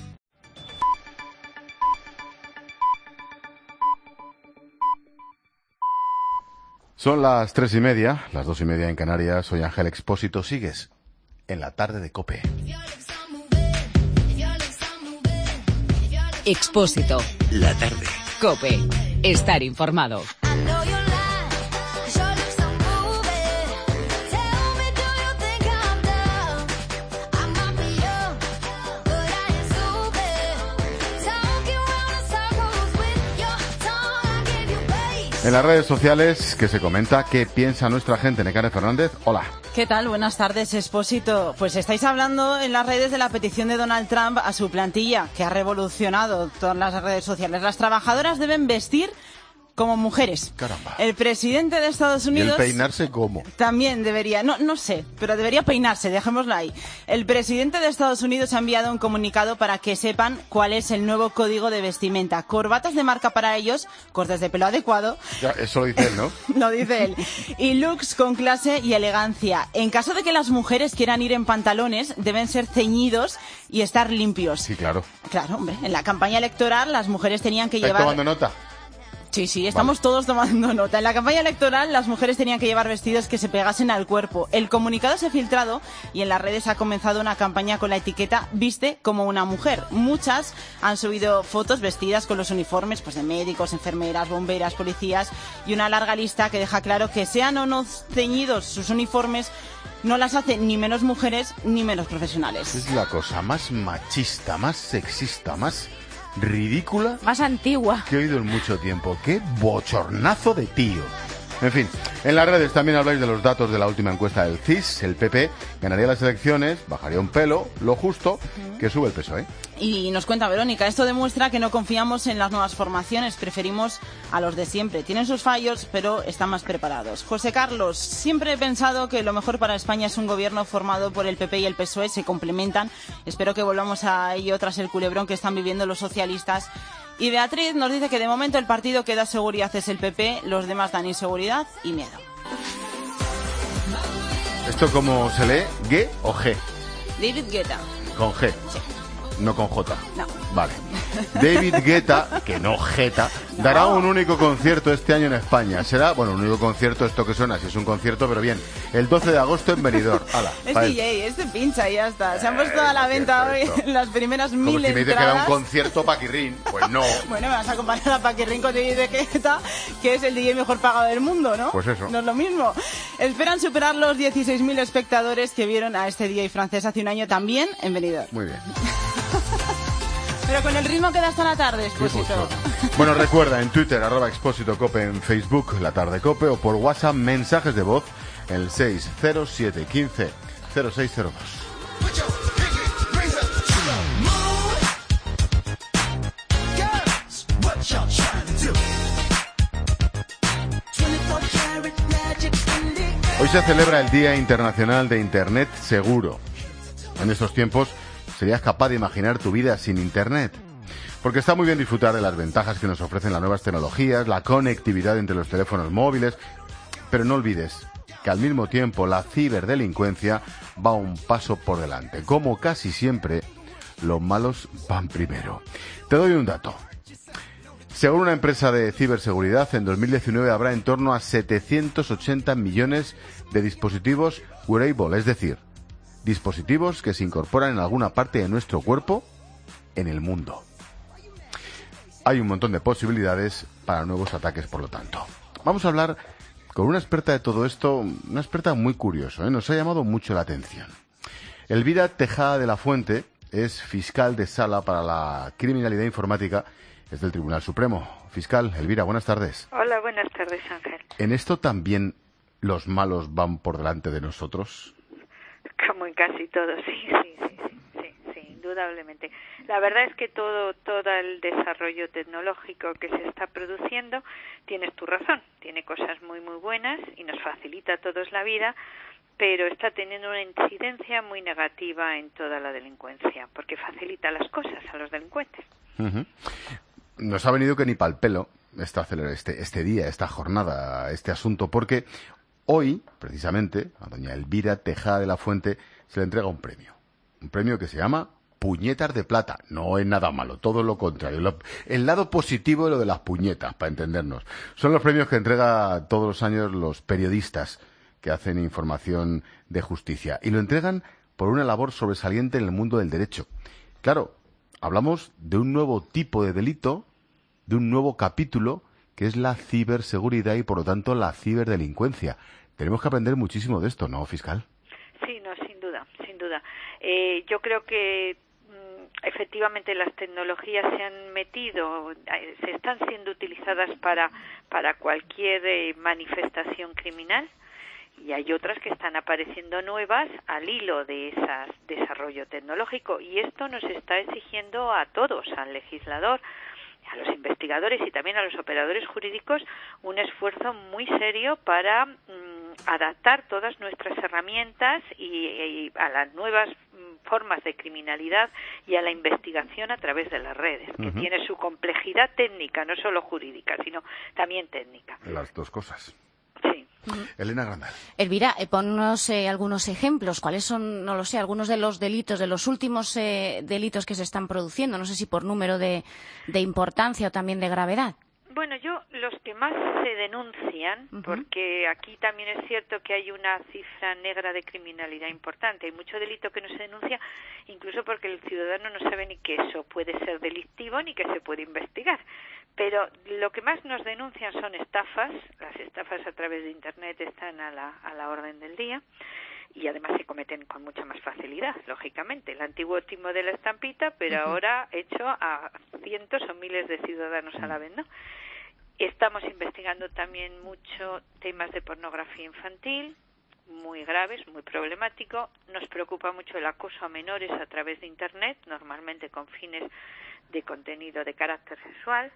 Son las tres y media, las dos y media en Canarias. Soy Ángel Expósito. Sigues en la tarde de COPE. Expósito. La tarde. COPE. Estar informado. En las redes sociales, que se comenta qué piensa nuestra gente. Nekane Fernández, hola. ¿Qué tal? Buenas tardes, Expósito. Pues estáis hablando en las redes de la petición de Donald Trump a su plantilla, que ha revolucionado todas las redes sociales. Las trabajadoras deben vestir como mujeres. Caramba. El presidente de Estados Unidos... ¿Y el peinarse cómo? También debería, no, no sé, pero debería peinarse, dejémoslo ahí. El presidente de Estados Unidos ha enviado un comunicado para que sepan cuál es el nuevo código de vestimenta. Corbatas de marca para ellos, cortes de pelo adecuado. Ya, eso lo dice él, ¿no? Lo dice él. Y looks con clase y elegancia. En caso de que las mujeres quieran ir en pantalones, deben ser ceñidos y estar limpios. Sí, claro. Claro, hombre. En la campaña electoral las mujeres tenían que ¿Estás llevar... tomando nota? Sí, sí, estamos vale. todos tomando nota. En la campaña electoral las mujeres tenían que llevar vestidos que se pegasen al cuerpo. El comunicado se ha filtrado y en las redes ha comenzado una campaña con la etiqueta Viste como una mujer. Muchas han subido fotos vestidas con los uniformes pues de médicos, enfermeras, bomberas, policías y una larga lista que deja claro que sean o no ceñidos sus uniformes no las hace ni menos mujeres ni menos profesionales. Es la cosa más machista, más sexista, más... ridícula, más antigua que he oído en mucho tiempo. Qué bochornazo de tío. En fin, en las redes también habláis de los datos de la última encuesta del C I S. El P P ganaría las elecciones, bajaría un pelo, lo justo, que sube el P S O E. Y nos cuenta Verónica, esto demuestra que no confiamos en las nuevas formaciones, preferimos a los de siempre. Tienen sus fallos, pero están más preparados. José Carlos, siempre he pensado que lo mejor para España es un gobierno formado por el P P y el P S O E, se complementan. Espero que volvamos a ello tras el culebrón que están viviendo los socialistas. Y Beatriz nos dice que de momento el partido que da seguridad es el P P, los demás dan inseguridad y miedo. ¿Esto cómo se lee? ¿G o G? David Guetta. Con G. Sí. No con J. No. Vale. David Guetta, que no Jeta, no. dará un único concierto este año en España. Será, bueno, un único concierto, esto que suena, si es un concierto, pero bien, el doce de agosto en Benidorm. Ala, es D J, este pincha y ya está. Se han puesto a la venta hoy las primeras Como mil si me dices entradas. que era un concierto Paquirrín, pues no. Bueno, me vas a comparar a Paquirrín con David Guetta, que es el D J mejor pagado del mundo, ¿no? Pues eso. No es lo mismo. Esperan superar los dieciséis mil espectadores que vieron a este D J francés hace un año también en Benidorm. Muy bien. Pero con el ritmo que da hasta la tarde, Expósito. Bueno, recuerda, en Twitter, arroba Expósito Cope, en Facebook, La Tarde Cope, o por WhatsApp, mensajes de voz, el seis cero siete uno cinco cero seis cero dos. Hoy se celebra el Día Internacional de Internet Seguro. En estos tiempos, ¿serías capaz de imaginar tu vida sin Internet? Porque está muy bien disfrutar de las ventajas que nos ofrecen las nuevas tecnologías, la conectividad entre los teléfonos móviles, pero no olvides que al mismo tiempo la ciberdelincuencia va un paso por delante. Como casi siempre, los malos van primero. Te doy un dato. Según una empresa de ciberseguridad, en dos mil diecinueve habrá en torno a setecientos ochenta millones de dispositivos wearable, es decir, dispositivos que se incorporan en alguna parte de nuestro cuerpo en el mundo. Hay un montón de posibilidades para nuevos ataques, por lo tanto. Vamos a hablar con una experta de todo esto, una experta muy curiosa, ¿eh? Nos ha llamado mucho la atención. Elvira Tejada de la Fuente es fiscal de sala para la criminalidad informática, es del Tribunal Supremo. Fiscal, Elvira, buenas tardes. Hola, buenas tardes, Ángel. ¿En esto también los malos van por delante de nosotros? Como en casi todo, sí, sí, sí, sí, sí, sí, indudablemente. La verdad es que todo, todo el desarrollo tecnológico que se está produciendo, tienes tu razón, tiene cosas muy, muy buenas y nos facilita a todos la vida, pero está teniendo una incidencia muy negativa en toda la delincuencia, porque facilita las cosas a los delincuentes. Uh-huh. Nos ha venido que ni pa'l pelo esta, este, este día, esta jornada, este asunto, porque hoy, precisamente, a doña Elvira Tejada de la Fuente se le entrega un premio. Un premio que se llama Puñetas de Plata. No es nada malo, todo lo contrario. Lo, el lado positivo de lo de las puñetas, para entendernos. Son los premios que entrega todos los años los periodistas que hacen información de justicia. Y lo entregan por una labor sobresaliente en el mundo del derecho. Claro, hablamos de un nuevo tipo de delito, de un nuevo capítulo, que es la ciberseguridad y, por lo tanto, la ciberdelincuencia. Tenemos que aprender muchísimo de esto, ¿no, fiscal? Sí, no, sin duda, sin duda. Eh, yo creo que mm, efectivamente las tecnologías se han metido, eh, se están siendo utilizadas para, para cualquier eh, manifestación criminal, y hay otras que están apareciendo nuevas al hilo de ese desarrollo tecnológico, y esto nos está exigiendo a todos, al legislador, a los investigadores y también a los operadores jurídicos, un esfuerzo muy serio para mm, adaptar todas nuestras herramientas y, y a las nuevas mm, formas de criminalidad y a la investigación a través de las redes, que uh-huh. tiene su complejidad técnica, no solo jurídica, sino también técnica. Las dos cosas. Sí. Uh-huh. Elena Grandal. Elvira, eh, ponnos eh, algunos ejemplos. ¿Cuáles son, no lo sé, algunos de los delitos, de los últimos eh, delitos que se están produciendo? No sé si por número de, de importancia o también de gravedad. Bueno, yo los que más se denuncian, uh-huh. porque aquí también es cierto que hay una cifra negra de criminalidad importante. Hay mucho delito que no se denuncia, incluso porque el ciudadano no sabe ni que eso puede ser delictivo ni que se puede investigar. Pero lo que más nos denuncian son estafas. Las estafas a través de Internet están a la, a la orden del día. Y además se cometen con mucha más facilidad, lógicamente. El antiguo timo de la estampita, pero uh-huh. ahora hecho a cientos o miles de ciudadanos a la vez, ¿no? Estamos investigando también mucho temas de pornografía infantil, muy graves, muy problemático. Nos preocupa mucho el acoso a menores a través de Internet, normalmente con fines de contenido de carácter sexual.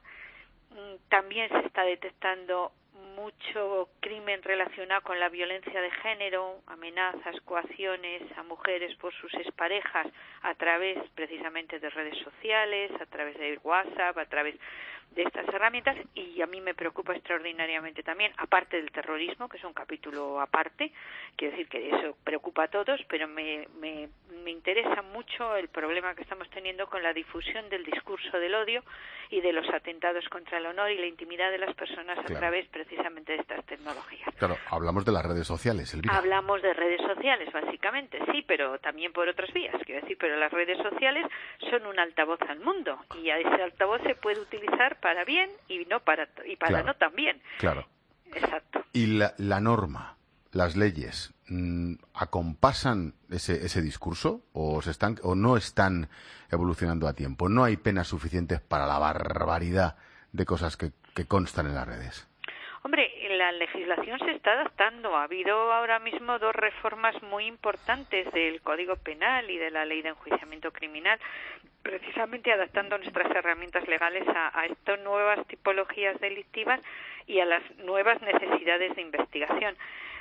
También se está detectando mucho crimen relacionado con la violencia de género, amenazas, coacciones a mujeres por sus exparejas a través precisamente de redes sociales, a través de WhatsApp, a través de estas herramientas, y a mí me preocupa extraordinariamente también, aparte del terrorismo, que es un capítulo aparte, quiero decir que eso preocupa a todos, pero me, me, me interesa mucho el problema que estamos teniendo con la difusión del discurso del odio y de los atentados contra el honor y la intimidad de las personas a Claro. través precisamente de estas tecnologías. Claro, hablamos de las redes sociales, Elvira. Hablamos de redes sociales, básicamente, sí, pero también por otras vías, quiero decir, pero las redes sociales son un altavoz al mundo, y a ese altavoz se puede utilizar para bien y no para y para Claro. no tan bien. Claro. Exacto. ¿Y la, la norma, las leyes, mmm, acompasan ese, ese discurso o, se están, o no están evolucionando a tiempo? ¿No hay penas suficientes para la barbaridad de cosas que, que constan en las redes? Hombre, la legislación se está adaptando. Ha habido ahora mismo dos reformas muy importantes del Código Penal y de la Ley de Enjuiciamiento Criminal, precisamente adaptando nuestras herramientas legales a, a estas nuevas tipologías delictivas y a las nuevas necesidades de investigación.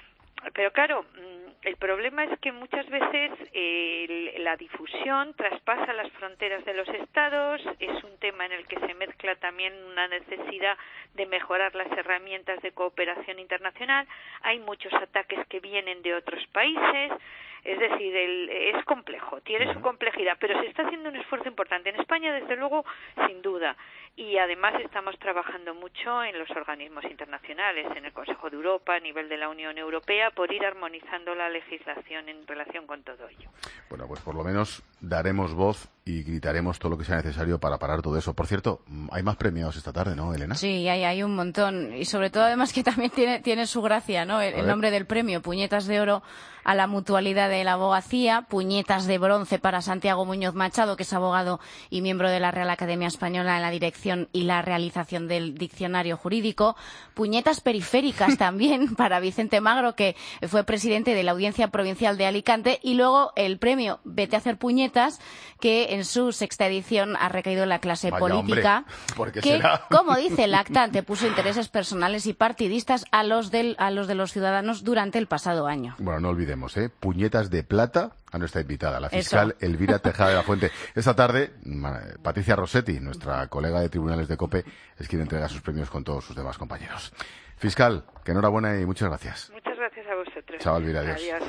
Pero claro, el problema es que muchas veces eh, la difusión traspasa las fronteras de los estados, es un tema en el que se mezcla también una necesidad de mejorar las herramientas de cooperación internacional, hay muchos ataques que vienen de otros países, es decir, el, es complejo, tiene su complejidad, pero se está haciendo un esfuerzo importante. En España, desde luego, sin duda, y además estamos trabajando mucho en los organismos internacionales, en el Consejo de Europa, a nivel de la Unión Europea, por ir armonizando la legislación en relación con todo ello. Bueno, pues por lo menos daremos voz y gritaremos todo lo que sea necesario para parar todo eso. Por cierto, hay más premiados esta tarde, ¿no, Elena? Sí, hay, hay un montón. Y sobre todo, además, que también tiene, tiene su gracia, ¿no? El, el nombre del premio, Puñetas de Oro a la Mutualidad de la Abogacía, Puñetas de Bronce para Santiago Muñoz Machado, que es abogado y miembro de la Real Academia Española en la dirección y la realización del Diccionario Jurídico, Puñetas Periféricas también para Vicente Magro, que fue presidente de la Audiencia Provincial de Alicante, y luego el premio Vete a hacer puñetas, que en su sexta edición ha recaído en la clase Vaya, política, hombre, ¿por qué que, será? como dice el acta, antepuso intereses personales y partidistas a los, del, a los de los ciudadanos durante el pasado año. Bueno, no olvidemos, ¿eh? Puñetas de plata a nuestra invitada, la Eso. fiscal Elvira Tejada de la Fuente. Esta tarde, ma- Patricia Rossetti, nuestra colega de Tribunales de COPE, es quien entrega sus premios con todos sus demás compañeros. Fiscal, que enhorabuena y muchas gracias. Muchas gracias a vosotros. Chao, Elvira, adiós. Adiós,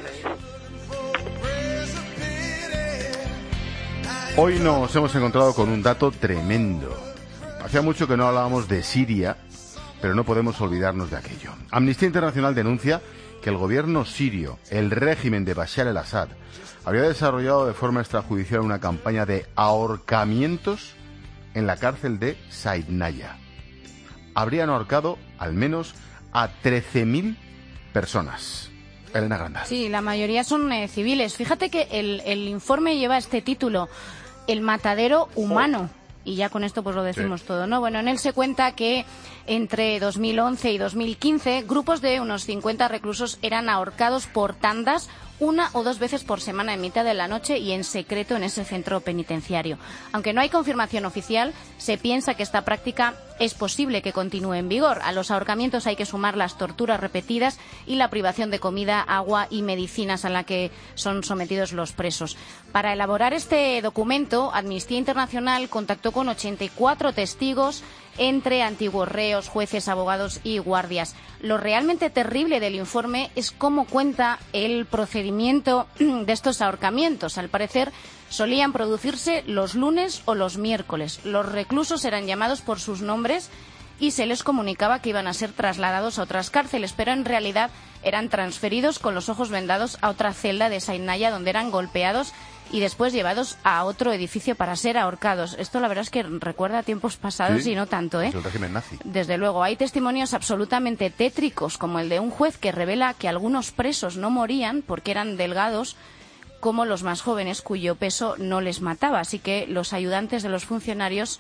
adiós. Hoy nos hemos encontrado con un dato tremendo. Hacía mucho que no hablábamos de Siria, pero no podemos olvidarnos de aquello. Amnistía Internacional denuncia que el gobierno sirio, el régimen de Bashar el-Assad, habría desarrollado de forma extrajudicial una campaña de ahorcamientos en la cárcel de Saidnaya. Habrían ahorcado al menos a trece mil personas. Elena Granda. Sí, la mayoría son eh, civiles. Fíjate que el, el informe lleva este título, El matadero humano. Y ya con esto pues lo decimos Sí. todo, ¿no? Bueno, en él se cuenta que entre dos mil once y dos mil quince grupos de unos cincuenta reclusos eran ahorcados por tandas una o dos veces por semana en mitad de la noche y en secreto en ese centro penitenciario. Aunque no hay confirmación oficial, se piensa que esta práctica es posible que continúe en vigor. A los ahorcamientos hay que sumar las torturas repetidas y la privación de comida, agua y medicinas a la que son sometidos los presos. Para elaborar este documento, Amnistía Internacional contactó con ochenta y cuatro testigos entre antiguos reos, jueces, abogados y guardias. Lo realmente terrible del informe es cómo cuenta el procedimiento de estos ahorcamientos. Al parecer, solían producirse los lunes o los miércoles. Los reclusos eran llamados por sus nombres y se les comunicaba que iban a ser trasladados a otras cárceles, pero en realidad eran transferidos con los ojos vendados a otra celda de Saidnaya, donde eran golpeados y después llevados a otro edificio para ser ahorcados. Esto la verdad es que recuerda a tiempos pasados Sí, y no tanto, ¿eh? es el régimen nazi. Desde luego, hay testimonios absolutamente tétricos, como el de un juez que revela que algunos presos no morían porque eran delgados, como los más jóvenes, cuyo peso no les mataba. Así que los ayudantes de los funcionarios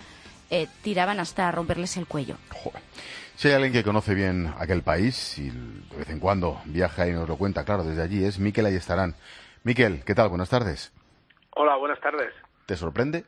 eh, tiraban hasta romperles el cuello. Joder. Si hay alguien que conoce bien aquel país y de vez en cuando viaja y nos lo cuenta, claro, desde allí, es Mikel Ayestarán. Mikel, ¿qué tal? Buenas tardes. Hola, buenas tardes. ¿Te sorprende?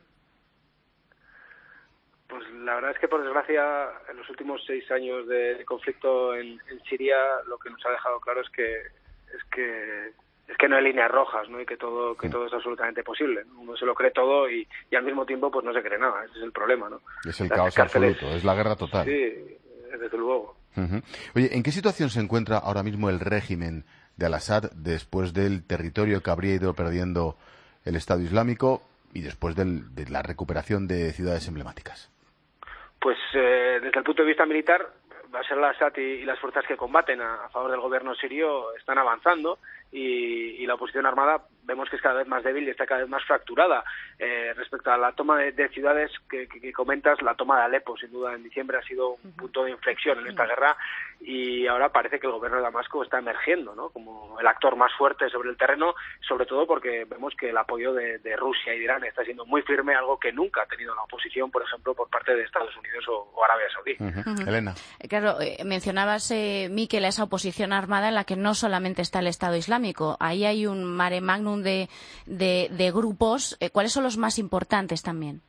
Pues la verdad es que, por desgracia, en los últimos seis años de conflicto en, en Siria, lo que nos ha dejado claro es que es que es que no hay líneas rojas, ¿no? Y que todo que todo es absolutamente posible, ¿no? Uno se lo cree todo y, y al mismo tiempo pues no se cree nada. Ese es el problema, ¿no? Es el Las caos cárceles, absoluto, es la guerra total. Sí, desde luego. Uh-huh. Oye, ¿en qué situación se encuentra ahora mismo el régimen de Al-Assad después del territorio que habría ido perdiendo el Estado Islámico y después del, de la recuperación de ciudades emblemáticas? Pues eh, desde el punto de vista militar, Bashar al-Assad y, y las fuerzas que combaten a, a favor del gobierno sirio están avanzando y, y la oposición armada vemos que es cada vez más débil y está cada vez más fracturada. Eh, respecto a la toma de, de ciudades que, que, que comentas, la toma de Alepo, sin duda, en diciembre ha sido un punto de inflexión en esta guerra y ahora parece que el gobierno de Damasco está emergiendo, ¿no?, como el actor más fuerte sobre el terreno, sobre todo porque vemos que el apoyo de, de Rusia y de Irán está siendo muy firme, algo que nunca ha tenido la oposición, por ejemplo, por parte de Estados Unidos o, o Arabia Saudí. Uh-huh. Uh-huh. Elena. Claro, eh, mencionabas, eh, Mikel, esa oposición armada en la que no solamente está el Estado Islámico, ahí hay un mare magnum de, de, de grupos. Eh, ¿Cuáles son los más importantes también?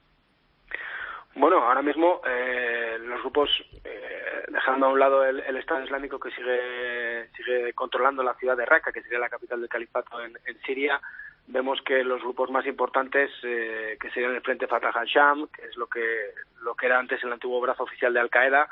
Bueno, ahora mismo eh, los grupos, eh, dejando a un lado el, el Estado Islámico que sigue sigue controlando la ciudad de Raqqa, que sería la capital del califato en, en Siria, vemos que los grupos más importantes, eh, que serían el Frente Fatah al-Sham, que es lo que lo que era antes el antiguo brazo oficial de Al-Qaeda,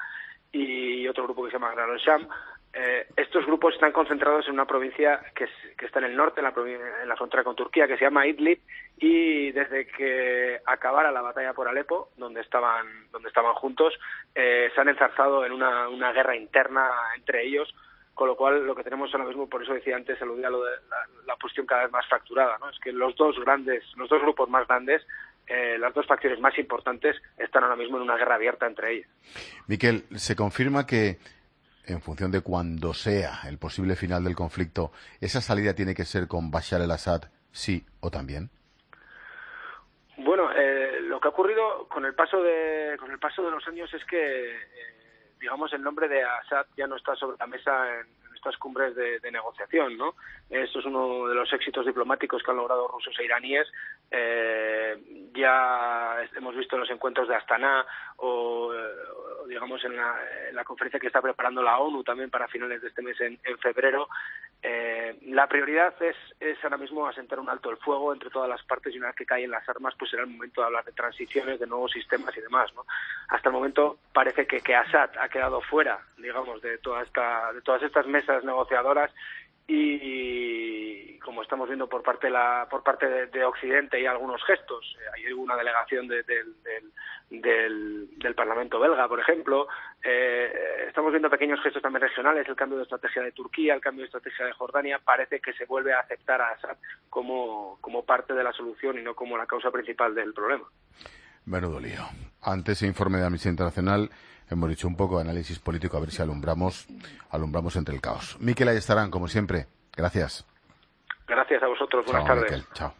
y otro grupo que se llama Ahrar al-Sham, eh, estos grupos están concentrados en una provincia que, es, que está en el norte, en la, en la frontera con Turquía, que se llama Idlib, y desde que acabara la batalla por Alepo, donde estaban donde estaban juntos, eh, se han enzarzado en una, una guerra interna entre ellos, con lo cual lo que tenemos ahora mismo, por eso decía antes, aludía a lo de la, la posición cada vez más fracturada, ¿no? Es que los dos grandes, los dos grupos más grandes, eh, las dos facciones más importantes, están ahora mismo en una guerra abierta entre ellos. Mikel, ¿se confirma que, en función de cuándo sea el posible final del conflicto, esa salida tiene que ser con Bashar al-Assad, sí o también? Bueno, eh, lo que ha ocurrido con el paso de con el paso de los años es que, eh, digamos, el nombre de Assad ya no está sobre la mesa en, en estas cumbres de, de negociación, ¿no? Esto es uno de los éxitos diplomáticos que han logrado rusos e iraníes. Eh, ya hemos visto los encuentros de Astana o, o digamos, en la, en la conferencia que está preparando la ONU también para finales de este mes en, en febrero. Eh, la prioridad es, es ahora mismo asentar un alto el fuego entre todas las partes y una vez que caen las armas, pues será el momento de hablar de transiciones, de nuevos sistemas y demás, ¿no? Hasta el momento parece que, que Assad ha quedado fuera, digamos, de toda esta, de todas estas mesas negociadoras y, como estamos viendo por parte de la, por parte de, de Occidente, hay algunos gestos. Eh, hay una delegación de, de, del, del, del Parlamento belga, por ejemplo. Eh, estamos viendo pequeños gestos también regionales, el cambio de estrategia de Turquía, el cambio de estrategia de Jordania. Parece que se vuelve a aceptar a Assad como, como parte de la solución y no como la causa principal del problema. Menudo lío. Ante ese informe de Amnistía Internacional hemos dicho un poco de análisis político, a ver si alumbramos alumbramos entre el caos. Mikel Ayestarán, como siempre, gracias. Gracias a vosotros, buenas Chao, tardes. Mikel. Chao.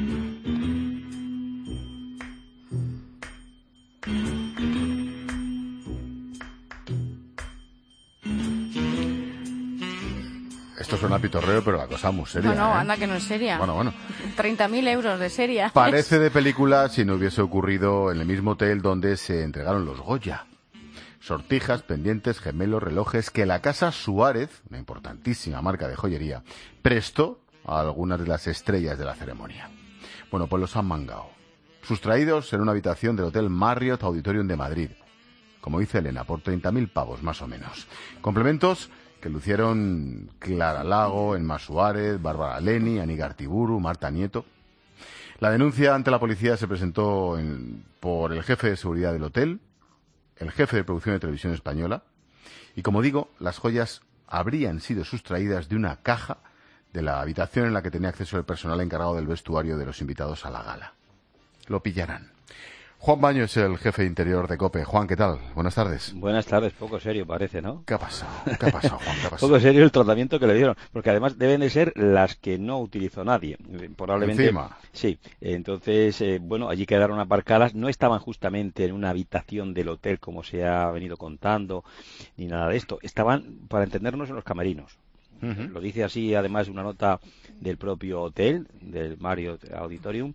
Esto suena a pitorreo, pero la cosa es muy seria. No, no, ¿eh? anda que no es seria. Bueno, bueno. treinta mil euros de seria. Parece de película si no hubiese ocurrido en el mismo hotel donde se entregaron los Goya. Sortijas, pendientes, gemelos, relojes que la Casa Suárez, una importantísima marca de joyería, prestó a algunas de las estrellas de la ceremonia. Bueno, pues los han mangado. Sustraídos en una habitación del Hotel Marriott Auditorium de Madrid. Como dice Elena, por treinta mil pavos más o menos. Complementos que lucieron Clara Lago, Emma Suárez, Bárbara Leni, Anígar Artiburu, Marta Nieto. La denuncia ante la policía se presentó en, por el jefe de seguridad del hotel, el jefe de producción de Televisión Española, y como digo, las joyas habrían sido sustraídas de una caja de la habitación en la que tenía acceso el personal encargado del vestuario de los invitados a la gala. Lo pillarán. Juan Baño es el jefe de interior de COPE. Juan, ¿qué tal? Buenas tardes. Buenas tardes, poco serio parece, ¿no? ¿Qué ha pasado? ¿Qué ha pasado, Juan? ¿Qué ha pasado? Poco serio el tratamiento que le dieron, porque además deben de ser las que no utilizó nadie. Probablemente. Encima. Sí, entonces, eh, bueno, allí quedaron aparcadas, no estaban justamente en una habitación del hotel como se ha venido contando, ni nada de esto. Estaban, para entendernos, en los camerinos. Uh-huh. Lo dice así, además, una nota del propio hotel, del Marriott Auditorium,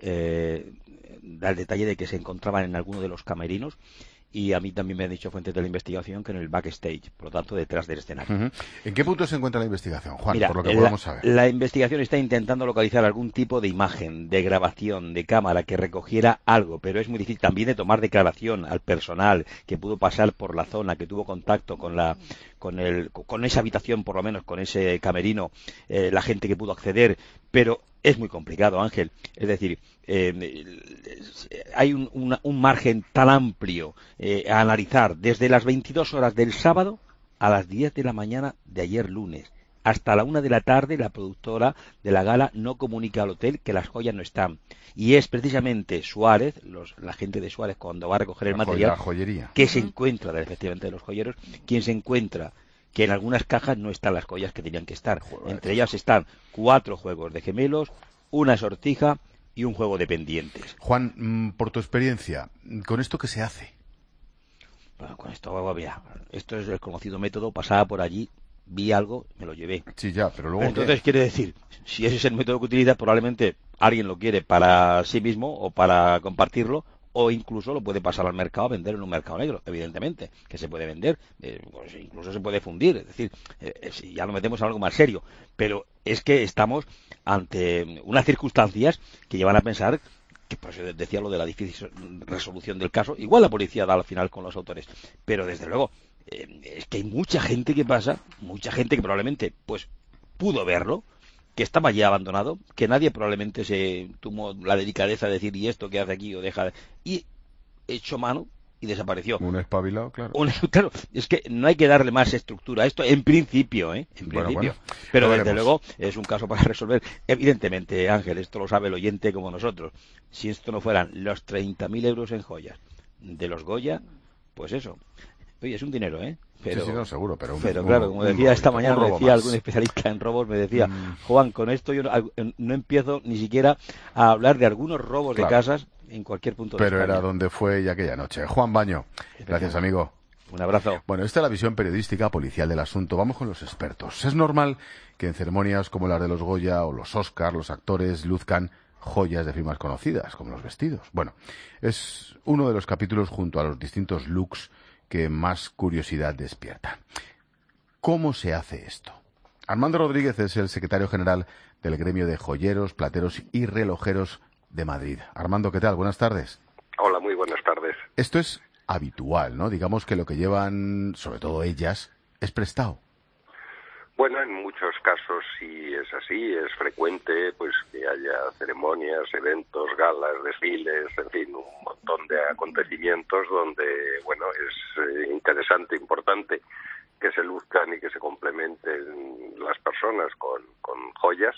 eh, da el detalle de que se encontraban en alguno de los camerinos, y a mí también me han dicho fuentes de la investigación que en el backstage, por lo tanto detrás del escenario. Uh-huh. ¿En qué punto se encuentra la investigación, Juan? Mira, por lo que la, podemos saber. La investigación está intentando localizar algún tipo de imagen, de grabación, de cámara que recogiera algo, pero es muy difícil también de tomar declaración al personal que pudo pasar por la zona, que tuvo contacto con la con el con esa habitación, por lo menos con ese camerino, eh, la gente que pudo acceder, pero es muy complicado, Ángel. Es decir, eh, hay un, una, un margen tan amplio eh, a analizar desde las veintidós horas del sábado a las diez de la mañana de ayer lunes. Hasta la una de la tarde la productora de la gala no comunica al hotel que las joyas no están. Y es precisamente Suárez, los, la gente de Suárez, cuando va a recoger el la material, joyería. que se encuentra, efectivamente, de los joyeros, quien se encuentra que en algunas cajas no están las joyas que tenían que estar. Joder. Entre ellas están cuatro juegos de gemelos, una sortija y un juego de pendientes. Juan, por tu experiencia, ¿con esto qué se hace? Bueno, con esto, mira, esto es el conocido método, pasaba por allí, vi algo, me lo llevé. Sí, ya, pero luego... Pero entonces, ¿qué? Quiere decir, si ese es el método que utiliza, probablemente alguien lo quiere para sí mismo o para compartirlo, o incluso lo puede pasar al mercado a vender en un mercado negro, evidentemente, que se puede vender, eh, pues incluso se puede fundir, es decir, eh, si ya lo metemos a algo más serio, pero es que estamos ante unas circunstancias que llevan a pensar, que por eso decía lo de la difícil resolución del caso, igual la policía da al final con los autores, pero desde luego eh, es que hay mucha gente que pasa, mucha gente que probablemente pues pudo verlo, que estaba ya abandonado, que nadie probablemente se tomó la delicadeza de decir, ¿y esto qué hace aquí? O deja de... Y echó mano y desapareció. Un espabilado, claro. Un, claro, es que no hay que darle más estructura a esto, en principio, ¿eh? En bueno, principio. Bueno, pero desde veremos. Luego es un caso para resolver. Evidentemente, Ángel, esto lo sabe el oyente como nosotros. Si esto no fueran los treinta mil euros en joyas de los Goya, pues eso. Oye, es un dinero, ¿eh? Pero, sí, sí, no, seguro, pero... Un, pero claro, como decía un esta robo, mañana, un decía más. algún especialista en robos, me decía, mm. Juan, con esto yo no, no empiezo ni siquiera a hablar de algunos robos claro. de casas en cualquier punto de Pero España. era donde fue y aquella noche. Juan Baño, gracias, amigo. Un abrazo. Bueno, esta es la visión periodística policial del asunto. Vamos con los expertos. Es normal que en ceremonias como las de los Goya o los Oscar, los actores luzcan joyas de firmas conocidas, como los vestidos. Bueno, es uno de los capítulos junto a los distintos looks que más curiosidad despierta. ¿Cómo se hace esto? Armando Rodríguez es el secretario general del gremio de joyeros, plateros y relojeros de Madrid. Armando, ¿qué tal? Buenas tardes. Hola, muy buenas tardes. Esto es habitual, ¿no? Digamos que lo que llevan, sobre todo ellas, es prestado. Bueno, en muchos casos sí es así, es frecuente pues que haya ceremonias, eventos, galas, desfiles, en fin, un montón de acontecimientos donde, bueno, es eh, interesante, importante que se luzcan y que se complementen las personas con, con joyas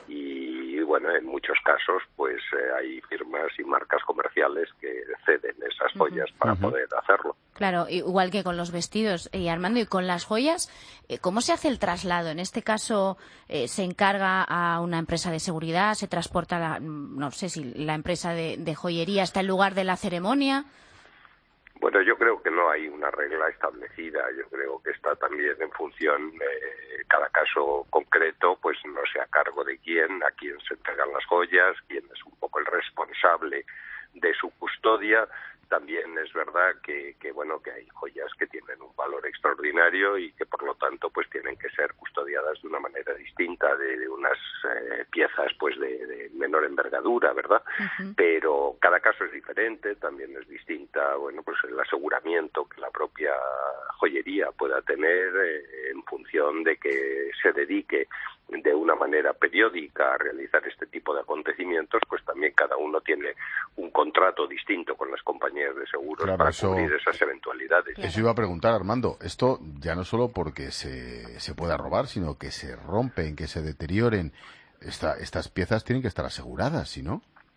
y, bueno, en muchos casos pues eh, hay firmas y marcas comerciales que ceden esas joyas uh-huh. para uh-huh. poder hacerlo. Claro, igual que con los vestidos. Y Armando, y con las joyas, ¿cómo se hace el traslado? En este caso, eh, ¿se encarga a una empresa de seguridad? ¿Se transporta, la, no sé si la empresa de, de joyería está en lugar de la ceremonia? Bueno, yo creo que no hay una regla establecida. Yo creo que está también en función, eh, cada caso concreto, pues no sé a cargo de quién, a quién se entregan las joyas, quién es un poco el responsable de su custodia. También es verdad que, que bueno que hay joyas que tienen un valor extraordinario y que por lo tanto pues tienen que ser custodiadas de una manera distinta de, de unas eh, piezas pues de, de menor envergadura, ¿verdad? Uh-huh. Pero cada caso es diferente, también es distinta, bueno, pues el aseguramiento que la propia joyería pueda tener eh, en función de que se dedique de una manera periódica a realizar este tipo de acontecimientos, pues también cada uno tiene un contrato distinto con las compañías de seguros claro, para eso, cubrir esas eventualidades. Eso iba a preguntar, Armando. Esto ya no solo porque se, se pueda robar, sino que se rompen, que se deterioren. Esta, estas piezas tienen que estar aseguradas, ¿sí no?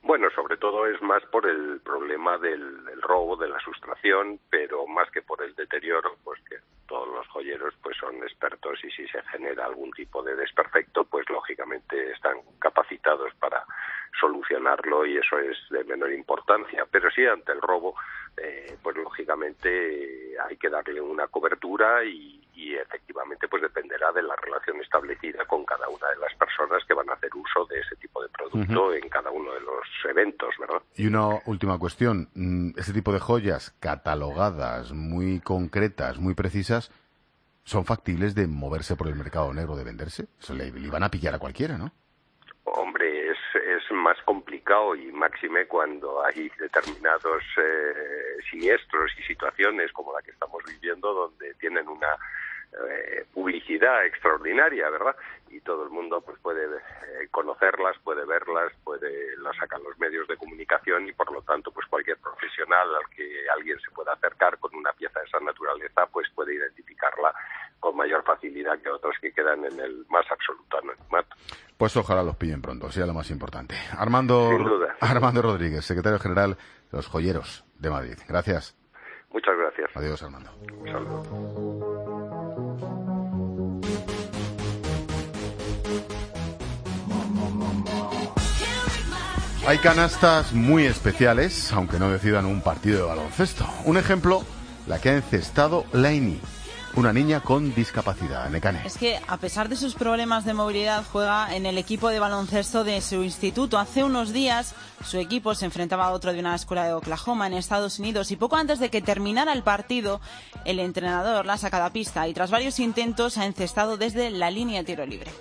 Bueno, sobre todo es más por el problema del, del robo, de la sustracción, pero más que por el deterioro, pues que todos los joyeros pues son expertos y si se genera algún tipo de desperfecto, pues lógicamente están capacitados para solucionarlo y eso es de menor importancia. Pero sí, ante el robo, eh, pues lógicamente hay que darle una cobertura y, y efectivamente pues dependerá de la relación establecida con cada una de las personas que van a hacer uso de ese tipo de producto uh-huh. en cada uno de los eventos, ¿verdad? Y una última cuestión, este tipo de joyas catalogadas, muy concretas, muy precisas, ¿son factibles de moverse por el mercado negro, de venderse? Se le, le van a pillar a cualquiera, ¿no? Hombre, es, es más complicado y máxime cuando hay determinados eh, siniestros y situaciones como la que estamos viviendo donde tienen una eh, publicidad extraordinaria, ¿verdad? Y todo el mundo pues puede eh, conocerlas, puede verlas, puede las sacan los medios de comunicación y por lo tanto pues cualquier profesional al que alguien se pueda acercar con una pieza de esa naturaleza pues puede identificarla con mayor facilidad que otros que quedan en el más absoluto anonimato. Pues ojalá los pillen pronto, sea lo más importante. Armando, Sin duda. Armando Rodríguez, secretario general de los Joyeros de Madrid. Gracias. Muchas gracias. Adiós, Armando. Un saludo. Hay canastas muy especiales, aunque no decidan un partido de baloncesto. Un ejemplo, la que ha encestado Laini, una niña con discapacidad. Necane. Es que, a pesar de sus problemas de movilidad, juega en el equipo de baloncesto de su instituto. Hace unos días, su equipo se enfrentaba a otro de una escuela de Oklahoma, en Estados Unidos, y poco antes de que terminara el partido, el entrenador la ha sacado a pista y tras varios intentos ha encestado desde la línea de tiro libre.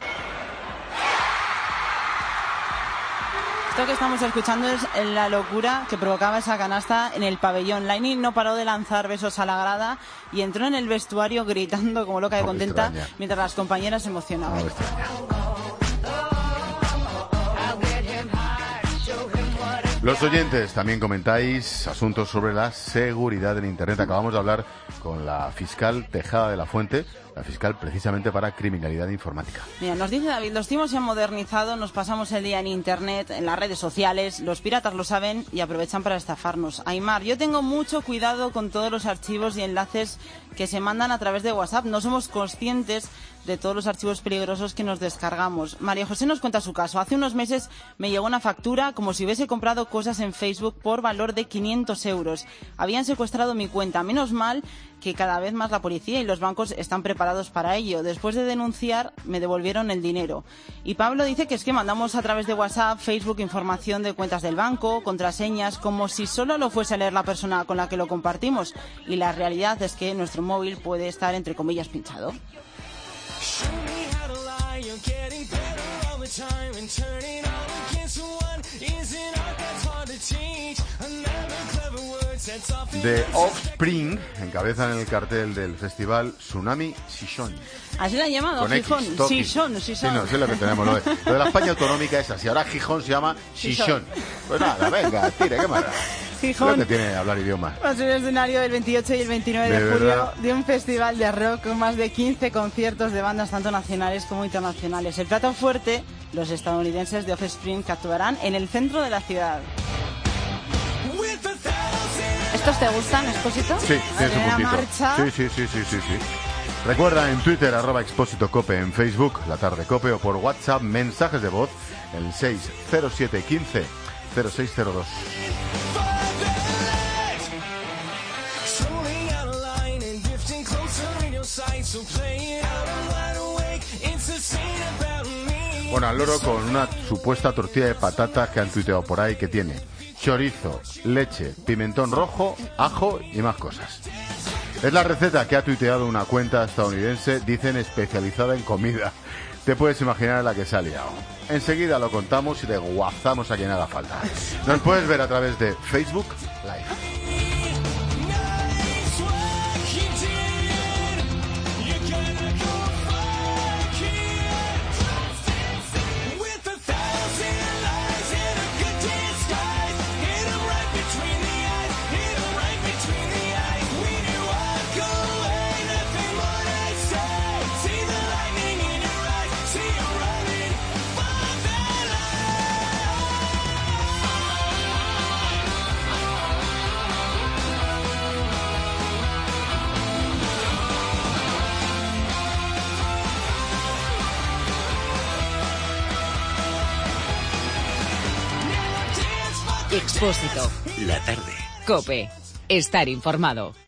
Esto que estamos escuchando es la locura que provocaba esa canasta en el pabellón. Laini no paró de lanzar besos a la grada y entró en el vestuario gritando como loca de contenta mientras las compañeras se emocionaban. No Los oyentes también comentáis asuntos sobre la seguridad en Internet. Acabamos de hablar con la fiscal Tejada de la Fuente, la fiscal precisamente para criminalidad informática. Mira, nos dice David, los timos se han modernizado, nos pasamos el día en Internet, en las redes sociales, los piratas lo saben y aprovechan para estafarnos. Aymar, yo tengo mucho cuidado con todos los archivos y enlaces que se mandan a través de WhatsApp. No somos conscientes de todos los archivos peligrosos que nos descargamos. María José nos cuenta su caso. Hace unos meses me llegó una factura como si hubiese comprado cosas en Facebook por valor de quinientos euros. Habían secuestrado mi cuenta. Menos mal que cada vez más la policía y los bancos están preparados para ello. Después de denunciar, me devolvieron el dinero. Y Pablo dice que es que mandamos a través de WhatsApp, Facebook, información de cuentas del banco, contraseñas, como si solo lo fuese a leer la persona con la que lo compartimos. Y la realidad es que nuestro móvil puede estar, entre comillas, pinchado. The Offspring encabezan el cartel del festival Tsunami Shishon. Así lo han llamado, Con Gijón. X, Toki. Shishon, Sí, Shishon. no, sí es lo que tenemos. Lo de, lo de la España autonómica es así. Ahora Gijón se llama Shishon. Pues nada, venga, tire, qué mala. Gijón Lo que tiene hablar idiomas. va a ser el escenario del veintiocho y el veintinueve de, De julio verdad. de un festival de rock con más de quince conciertos de bandas tanto nacionales como internacionales. El plato fuerte, los estadounidenses de Offspring, que actuarán en el centro de la ciudad. ¿Estos te gustan, Expósito? Sí, tiene su primera puntito. marcha. Sí, sí, sí, sí, sí, sí. Recuerda en Twitter, arroba Expósito Cope, en Facebook, La Tarde Cope, o por WhatsApp, mensajes de voz, el seis cero siete uno cinco cero seis cero dos. Bueno, al loro con una supuesta tortilla de patatas que han tuiteado por ahí que tiene chorizo, leche, pimentón rojo, ajo y más cosas. Es la receta que ha tuiteado una cuenta estadounidense, dicen especializada en comida. Te puedes imaginar la que se ha liado. Enseguida lo contamos y le guazamos a quien haga falta. Nos puedes ver a través de Facebook Live. Expósito. La tarde. COPE. Estar informado.